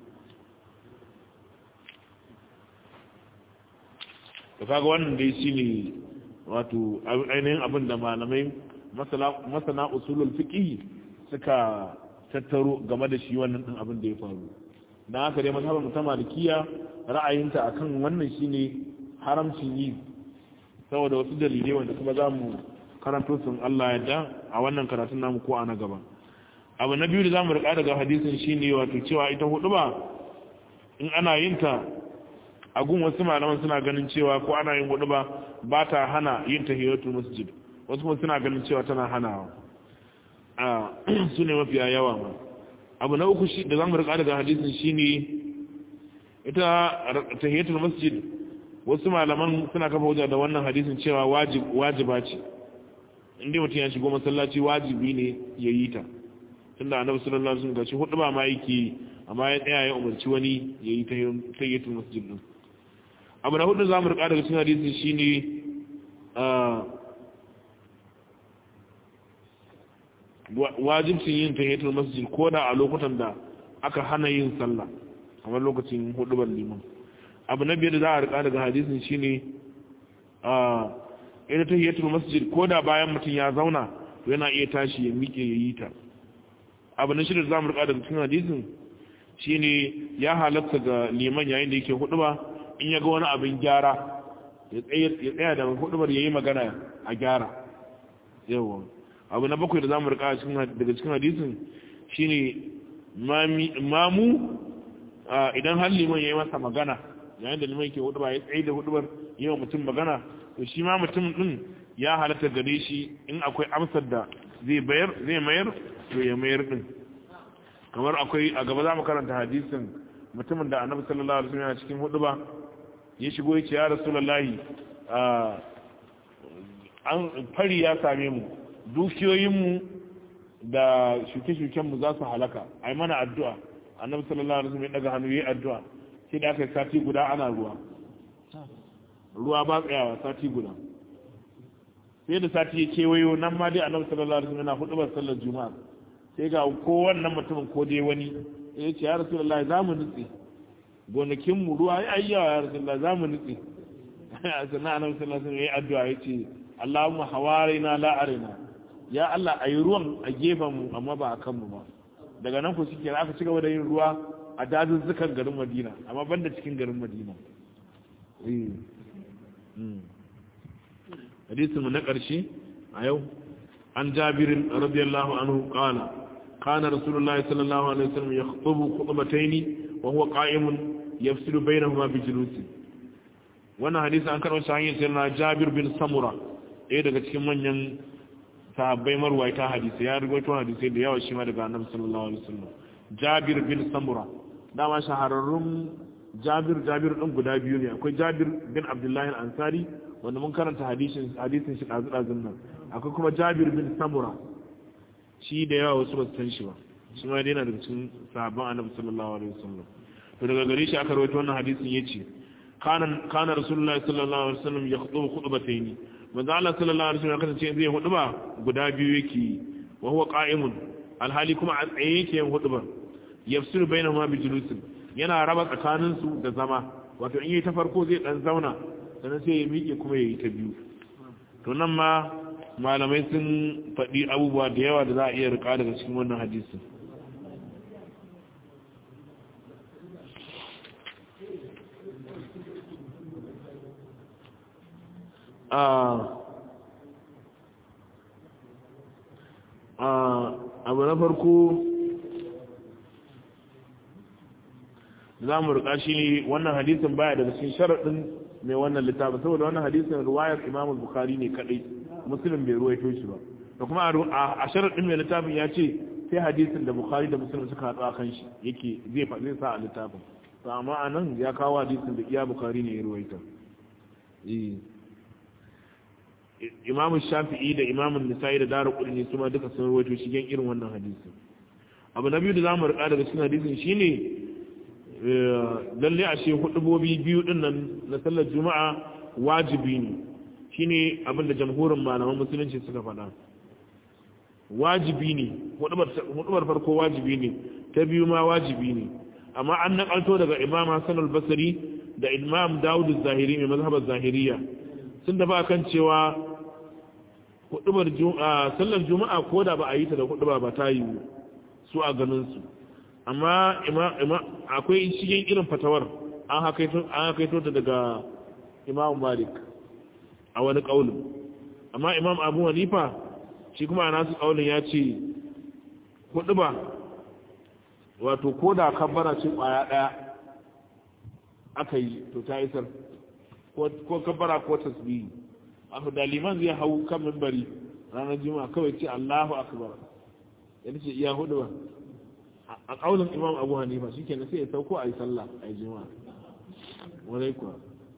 to kaga wannan dai shine wato ainihin abin da malamai masana usulul fiqh suka tattaro game da shi wannan din abin da ya faru dan haka dai mazhabar ta malikiya ra'ayinta akan wannan shine haramcin yi saboda wasu dalilai wanda kuma zamu karanto sun Allah ya da a wannan karatun namu ko a na gaba abu na biyu da zamu rika daga hadisin shine wato cewa ita hudu ba in ana yin ta a gun wasu malaman suna ganin cewa ko ana yin hudu ba ba ta hana yin tahiyatul masjid wasu kuma suna ganin cewa tana hanawa a su ne mafiya yawa ma abu na uku shi da zamu rika daga hadisin shine ita tahiyatul masjid wasu malaman suna kafa hujja da wannan hadisin cewa wajib wajiba ce inda mutum ya shigo masallaci wajibi ne ya yi ta tunda annabi sallallahu alaihi wasallam gashi hudu ba ma yake amma ya tsaya ya umarci wani ya yi tahiyatul masjid din abu na hudu za mu rika daga cikin hadisin shine wajibcin yin tahiyatul masjid ko da a lokutan da aka hana yin sallah kamar lokacin hudubar liman abu na biyar da za a rika daga hadisin shine ita tahiyatul masjid ko da bayan mutum ya zauna to yana iya tashi ya miƙe ya yi ta abu na shida da za mu rika daga cikin hadisin shine ya halatta ga liman yayin da yake huduba in ya ga wani abin gyara ya tsaya da hudubar ya yi magana a gyara yawa abu na bakwai da za mu rika daga cikin hadisin shine mamu idan har liman ya yi masa magana yayin da liman ke hudubar ya tsaye da hudubar yi wa mutum magana to shi ma mutum din ya halatta gare shi in akwai amsar da zai bayar zai mayar to ya mayar din kamar akwai a gaba za mu karanta hadisin mutumin da annabi sallallahu alaihi wasallam cikin huduba ya shigo ya ce ya rasulullahi an fari ya same mu dukiyoyinmu da shuke-shukenmu za su halaka ai mana addu'a annabi sallallahu alaihi wasallam ya daga hannu yayi addu'a sai da aka yi sati guda ana ruwa ruwa ba tsayawa sati guda sai da sati ya kewayo nan ma dai annabi sallallahu alaihi wasallam yana hudubar sallar juma'a sai ga ko wannan mutumin ko dai wani ya ce ya rasulullahi za mu nutse gonakinmu ruwa ya yi yawa ya rasulullahi za mu nutse sannan annabi sallallahu alaihi wasallam ya yi addu'a ya ce Allahumma hawarina la arina ya Allah ayi ruwan a gefen mu amma ba a kanmu ba daga nan ku suke aka ci gaba da yin ruwa a dazuzzukan garin Madina amma banda cikin garin Madina eh hadisin mu na ƙarshe a yau an Jabir radiyallahu anhu qala kana rasulullahi sallallahu alaihi wasallam yakhutubu khutbatayn wa huwa qa'imun yafsilu bainahuma bi julusi wannan hadisi an karɓo shi hanyar sayyidina Jabir bin Samura ɗaya daga cikin manyan sahabbai marwaita hadisi ya rigoto hadisi da yawa shi ma daga annabi sallallahu alaihi wasallam Jabir bin Samura dama shahararrun Jabir Jabir din guda biyu ne akwai Jabir bin Abdullah al-Ansari wanda mun karanta hadisin hadisin shi dazu dazun nan akwai kuma Jabir bin Samura shi da yawa wasu ba su san shi ba shi ma dai yana daga cikin sahabban annabi sallallahu alaihi wasallam to daga gare shi aka rawaito wannan hadisin yace kana kana rasulullahi sallallahu alaihi wasallam yakhutubu khutbatayn manzo Allah sallallahu alaihi wasallam kasance zai huduba guda biyu yake wa huwa qa'imun alhali kuma a tsaye yake yin hudubar yafsiru bainahuma bi julusin yana raba tsakanin su da zama wato in yi ta farko zai dan zauna sannan sai ya miƙe kuma yayi ta biyu to nan ma malamai sun faɗi abubuwa da yawa da za a iya rika daga cikin wannan hadisin abu na farko za mu rika shi ne wannan hadisin baya daga cikin sharaɗin mai wannan littafin saboda wannan hadisin ruwayar imam bukhari ne kadai muslim bai ruwaito shi ba da kuma a sharaɗin mai littafin ya ce sai hadisin da bukhari da muslim suka haɗu a kan shi yake zai sa a littafin to amma a nan ya kawo hadisin da iya bukhari ne ya ruwaita imam shafi'i da imam nisa'i da daru qudni su ma duka sun rawaito shigen irin wannan hadisi abu na biyu da zamu rika daga cikin hadisin shine lalle a ce hudubobi biyu din nan na sallar juma'a wajibi ne shine abin da jamhurin malaman musulunci suka faɗa wajibi ne hudubar farko wajibi ne ta biyu ma wajibi ne amma an nakalto daga imam Hassan al-Basri da imam Dawud az-Zahiri mai mazhabar Zahiriya sun da ba kan cewa hudubar sallar juma'a ko da ba a yi ta da huduba ba ta yi su a ganin su amma akwai shigen irin fatawar an hakaito ta daga imam Malik a wani kaulin amma imam Abu Hanifa shi kuma a nasu kaulin ya ce huduba wato ko da kabbara ce kwaya daya aka yi to ta isar ko kabbara ko tasbihi aka da liman zai hau kan minbari ranar juma'a kawai ce Allahu akbar yana ce iya hudu ba a kaulin imam Abu Hanifa shikenan sai ya sauko ayi sallah ayi juma'a wani kuwa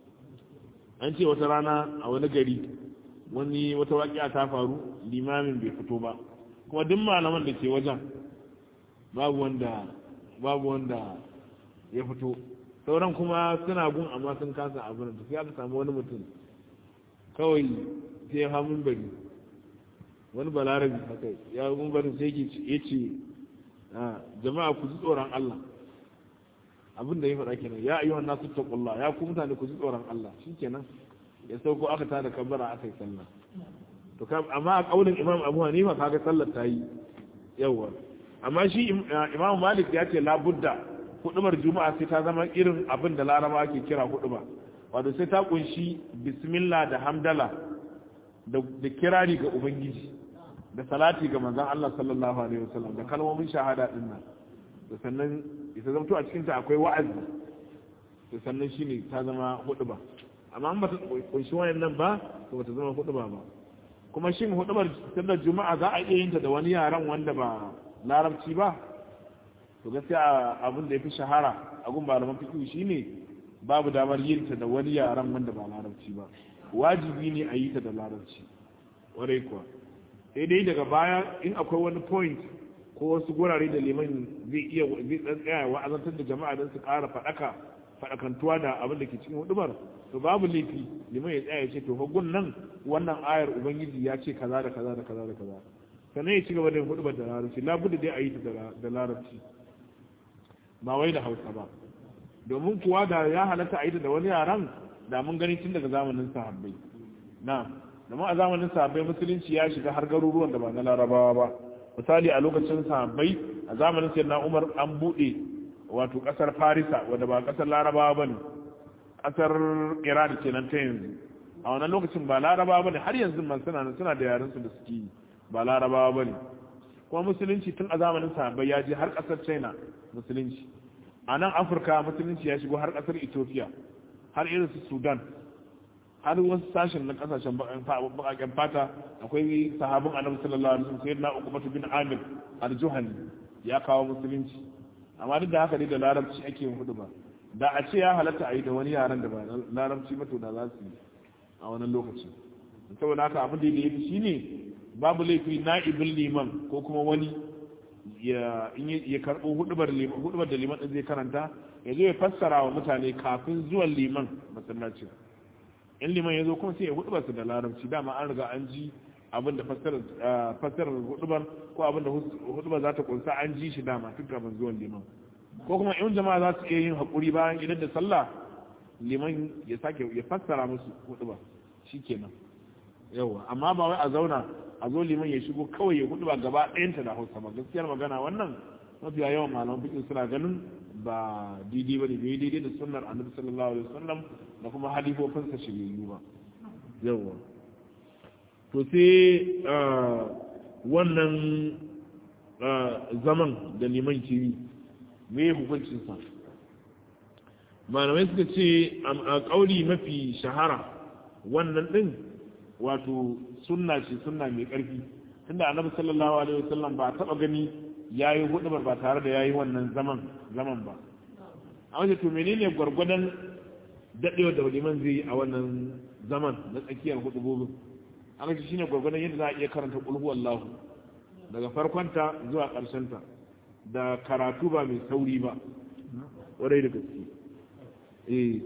an ce wata rana a wani gari wani wata waƙiya ta faru limamin bai fito ba kuma duk malaman da ke wajen babu wanda babu wanda ya fito sauran kuma suna gun amma sun kasa abin da sai aka samu wani mutum kawai sai ya hamun bari wani balarabi haka ya hamun bari sai ya ce jama'a ku ji tsoron Allah abin da ya faɗa kenan ya ayyuhan nasu taqullah ya ku mutane ku ji tsoron Allah shikenan ya sauko aka tada kabbara aka yi sallah to amma a kaulin Imam Abu Hanifa kaga sallar ta yi yawa amma shi Imam Malik ya ce la budda hudubar juma'a sai ta zama irin abin da laraba ke kira huduba wato sai ta kunshi bismillah da hamdala da kirari ga ubangiji da salati ga manzon Allah sallallahu alaihi wasallam da kalmomin shahada din nan da sannan ita zamto a cikin ta akwai wa'azi da sannan shine ta zama huduba amma an ba ta kunshi wayannan ba to ba ta zama huduba ba kuma shin hudubar sallar juma'a za a iya yin ta da wani yaran wanda ba larabci ba to gaskiya abin da ya fi shahara a gun malaman fiqh shine babu damar yin ta da wani yaran wanda ba larabci ba wajibi ne a yi ta da larabci warai kuwa sai dai daga baya in akwai wani point ko wasu gurare da liman zai iya zai tsaya wa'azantar da jama'a don su ƙara faɗaka faɗakantuwa da abin da ke cikin hudubar to babu laifi liman ya tsaya ya ce to gun nan wannan ayar ubangiji ya ce kaza da kaza da kaza da kaza sannan ya ci gaba da hudubar da larabci labuda dai a yi ta da larabci ba wai da hausa ba domin kuwa da ya halatta a yi ta da wani yaran da mun gani tun daga zamanin sahabbai na domin a zamanin sahabbai musulunci ya shiga har garuruwan da ba na larabawa ba misali a lokacin sahabbai a zamanin sayyidina Umar an bude wato kasar Farisa wanda ba kasar larabawa bane kasar Iran kenan ta yanzu a wannan lokacin ba larabawa bane har yanzu man suna suna da yaran su da suke yi ba larabawa bane kuma musulunci tun a zamanin sahabbai ya je har kasar China musulunci a nan Afirka musulunci ya shigo har kasar Ethiopia har irin su Sudan har wasu sashen na kasashen bakaken fata akwai sahabin annabi sallallahu alaihi wasallam sayyidina Uqbah bin Amir al-Juhani ya kawo musulunci amma duk da haka dai da larabci ake yin hudu ba da a ce ya halatta a yi da wani yaran da ba larabci ba to da za su yi a wannan lokaci saboda haka abin da ya yi shine babu laifi na'ibin liman ko kuma wani ya ya karbo hudubar liman hudubar da liman din zai karanta ya zo ya fassara wa mutane kafin zuwan liman masallaci in liman ya zo kuma sai ya hudubar su da larabci dama an riga an ji abin da fassarar hudubar ko abin da hudubar za ta kunsa an ji shi dama tun kafin zuwan liman ko kuma in jama'a za su iya yin haƙuri bayan idan da sallah liman ya sake ya fassara musu hudubar shikenan yawa amma ba wai a zauna a zo liman ya shigo kawai ya hudubar gaba ɗayanta da hausa ba gaskiyar magana wannan mafiya yawan malaman fiqh suna ganin ba daidai bane bai daidai da sunnar annabi sallallahu alaihi wasallam da kuma halifofinsa shiryayyu ba yawa to sai wannan zaman da liman ke yi me hukuncinsa malamai suka ce a kauli mafi shahara wannan din wato sunna ce sunna mai karfi tunda annabi sallallahu alaihi wasallam ba taba gani yayi hudubar ba tare da yayi wannan zaman zaman ba a wajen to menene gwargwadon dadewa da liman zai yi a wannan zaman na tsakiyar hudubobin aka ce shine gwargwadon yadda za a iya karanta qul huwallahu daga farkonta zuwa ta da karatu ba mai sauri ba wadai da gaske eh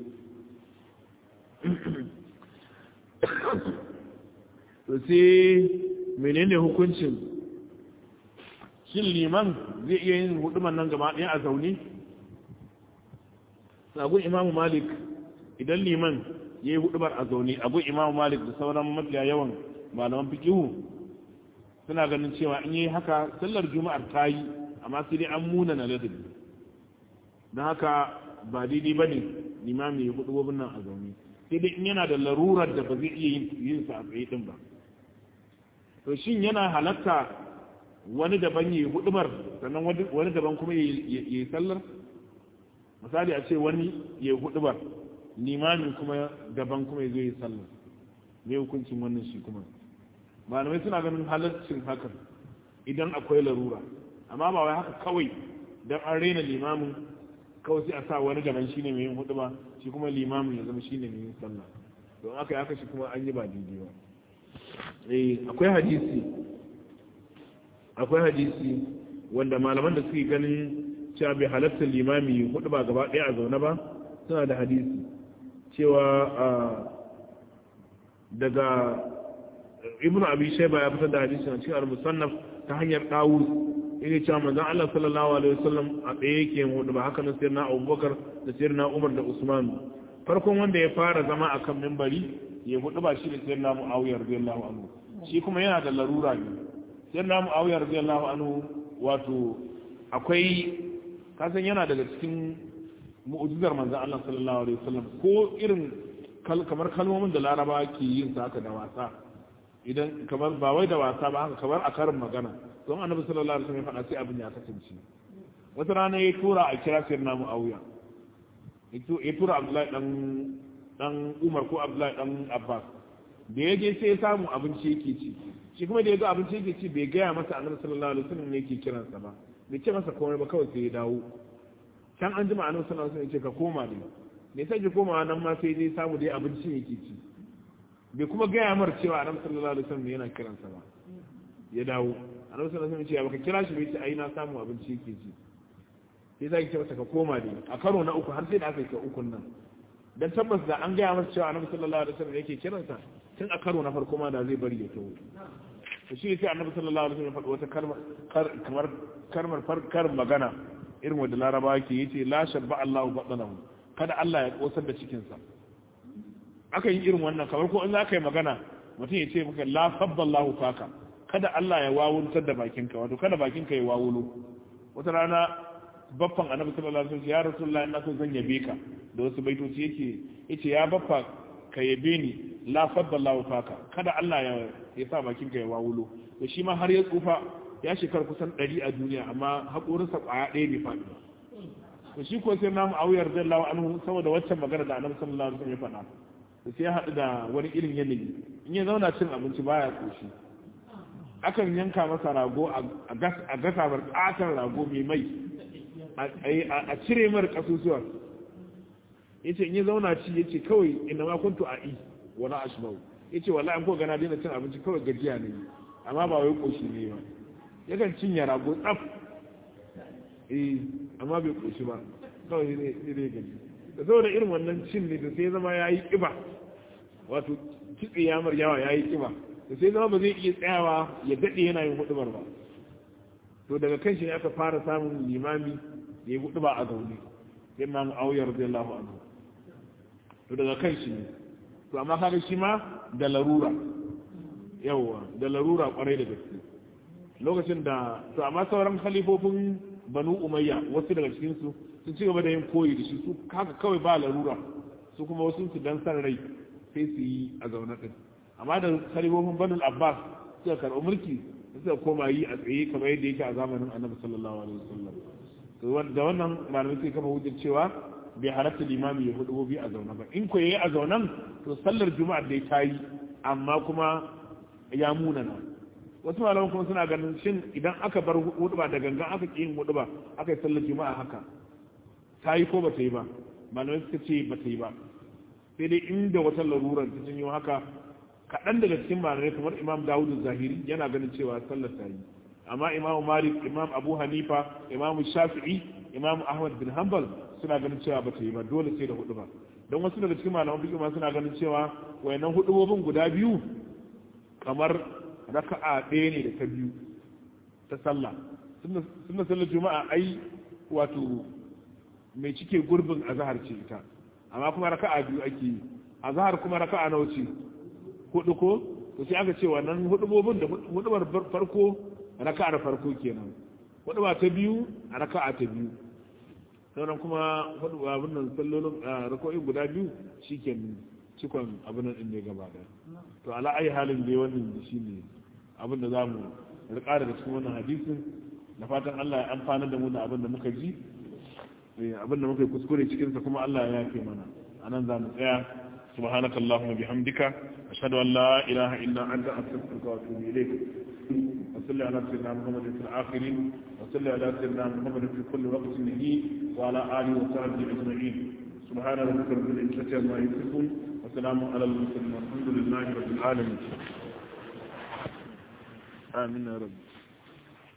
to sai menene hukuncin shin liman zai iya yin huduman nan gaba ɗaya a zaune agun imamu malik idan liman ya yi hudubar a zaune agun imamu malik da sauran mafiya yawan malaman fikihu suna ganin cewa in yi haka sallar juma'ar ta yi amma sai dai an muna na ladabi don haka ba daidai ba ne limami ya hudubobin nan a zaune sai dai in yana da larurar da ba zai iya yin sa a tsaye din ba to shin yana halatta wani daban yi hudubar sannan wani daban kuma yi sallar misali a ce wani ya yi hudubar limamin kuma daban kuma ya zo yi sallar mai hukuncin wannan shi kuma malamai suna ganin halaccin hakan idan akwai larura amma ba wai haka kawai don an raina limamin kawai sai a sa wani daban shine mai yin huduba shi kuma limamin ya zama shine mai yin sallah don aka yi haka shi kuma an yi ba daidai ba eh akwai hadisi akwai hadisi wanda malaman da suke ganin cewa bai halatta limami hudu ba gaba ɗaya a zaune ba suna da hadisi cewa daga ibnu abi shayba ya fitar da hadisi a cikin al-musannaf ta hanyar dawud yake cewa manzon Allah sallallahu alaihi wasallam a tsaye yake yin hudu ba haka nan sayyidina Abubakar da sayyidina Umar da Usman farkon wanda ya fara zama akan minbari ya hudu ba shi da sayyidina Muawiya radiyallahu anhu shi kuma yana da larura ne sayyidina Muawiya radiyallahu anhu wato akwai kasan yana daga cikin mu'jizar manzon Allah sallallahu alaihi wasallam ko irin kamar kalmomin da Laraba ke yin sa haka da wasa idan kamar ba wai da wasa ba haka kamar a karin magana don annabi sallallahu alaihi wasallam ya faɗa sai abin ya kasance wata rana ya tura a kira sayyidina Muawiya ya tura Abdullahi dan dan Umar ko Abdullahi dan Abbas da ya je sai ya samu abinci yake ci shi kuma da ya ga abinci yake ci bai gaya masa annabi sallallahu alaihi wasallam ne yake kiransa ba bai ce masa komai ba kawai sai ya dawo can an jima annabi sallallahu alaihi wasallam ya ce ka koma dai ne sai ki koma nan ma sai dai samu dai abincin yake ci bai kuma gaya mar cewa annabi sallallahu alaihi wasallam yana kiransa ba ya dawo annabi sallallahu alaihi wasallam ya ce baka kira shi bai ce ai na samu abinci yake ji sai zai ce masa ka koma dai a karo na uku har sai da aka yi ka ukun nan dan tabbas da an gaya masa cewa annabi sallallahu alaihi wasallam yake kiransa tun a karo na farko ma da zai bari ya tawo to shi sai annabi sallallahu alaihi wasallam ya faɗi wata kalmar kamar kalmar farkar magana irin wanda Larabawa ke yace la shabba Allahu batnahu kada Allah ya kosar da cikin sa aka yi irin wannan kamar ko in za ka yi magana mutum ya ce maka la fadallahu faka kada Allah ya wawuntar da bakinka wato kada bakinka ya wawulo wata rana baffan annabi sallallahu alaihi wasallam ya rasulullahi ina so zan yabe ka da wasu baitoci yake yace ya baffa ka yabe ni la fadallahu faka kada Allah ya ya sa bakinka ya wawulo to shi ma har ya tsufa ya shekar kusan ɗari a duniya amma haƙorinsa ƙwaya ɗaya bai faɗi to shi ko sai namu auyar radiyallahu anhu saboda waccan magana da annabi sallallahu alaihi wasallam ya faɗa to sai ya haɗu da wani irin yanayi in ya zauna cin abinci baya koshi akan yanka masa rago a gasa bar ƙatar rago mai mai a cire mar ƙasusuwa yace in ya zauna ci yace kawai inna ma kuntu a'i wala ashbau yace wallahi an ko gana daina cin abinci kawai gajiya ne amma ba wai koshi ne ba yakan cinye rago tsaf eh amma bai koshi ba kawai ne ne gaji da saboda irin wannan cin ne da sai zama yayi kiba wato kitse ya mar yawa yayi kiba da sai zama ba zai iya tsayawa ya dade yana yin hudubar ba to daga kan shi ne aka fara samun limami ya yi huduba a zaune sai ma mu'awiyar radiyallahu anhu to daga kan shi ne to amma kaga shi ma da larura yawa da larura kwarai da gaske lokacin da to amma sauran khalifofin banu umayya wasu daga cikin su sun ci gaba da yin koyi da shi su haka kawai ba larura su kuma wasu su dan san rai sai su yi a zaune din amma da khalifofin banu abbas suka karɓi mulki suka koma yi a tsaye kamar yadda yake a zamanin annabi sallallahu alaihi wasallam to da wannan malamai sai kafa hujjar cewa bai halatta limami ya hudu bi a zaune ba in ko yayi a zaunen to sallar juma'a da ta yi amma kuma ya munana wasu malaman kuma suna ganin shin idan aka bar huduba da gangan aka ƙi yin huduba aka yi sallar juma'a haka ta yi ko ba ta yi ba malamai suka ce ba ta yi ba sai dai inda wata larurar ta janyo haka kaɗan daga cikin malamai kamar imam dawud zahiri yana ganin cewa sallar ta yi amma imam malik imam abu hanifa imam shafi'i imam ahmad bin hanbal suna ganin cewa ba ta yi ba dole sai da huduba don wasu daga cikin malaman fiqh ma suna ganin cewa wayannan hudubobin guda biyu kamar raka'a ɗaya ne da ta biyu ta sallah sunna sallar juma'a ai wato mai cike gurbin azhar ce ita amma kuma raka'a biyu ake yi azhar kuma raka'a nawa ce hudu ko to sai aka ce wannan hudubobin da hudubar farko raka'ar farko kenan huduba ta biyu a raka'a ta biyu sauran kuma huduba abin nan sallolin raka'o'i guda biyu shikenan cikon abin nan din ne gaba da to ala ayi halin dai wannan shine abin da zamu rika da cikin wannan hadisin da fatan Allah ya amfana da mu da abin da muka ji abin da muka yi kuskure cikin sa kuma Allah ya yafe mana anan zamu tsaya subhanaka allahumma bihamdika ashhadu an la ilaha illa anta astaghfiruka wa atubu ilayk wa salli ala sayyidina muhammadin fil akhirin wa salli ala sayyidina muhammadin fi kulli waqtin nahi wa ala alihi wa sahbihi ajma'in subhana rabbika rabbil izzati amma yasifun wa salamun ala al mursalin walhamdulillahi rabbil alamin آمين يا رب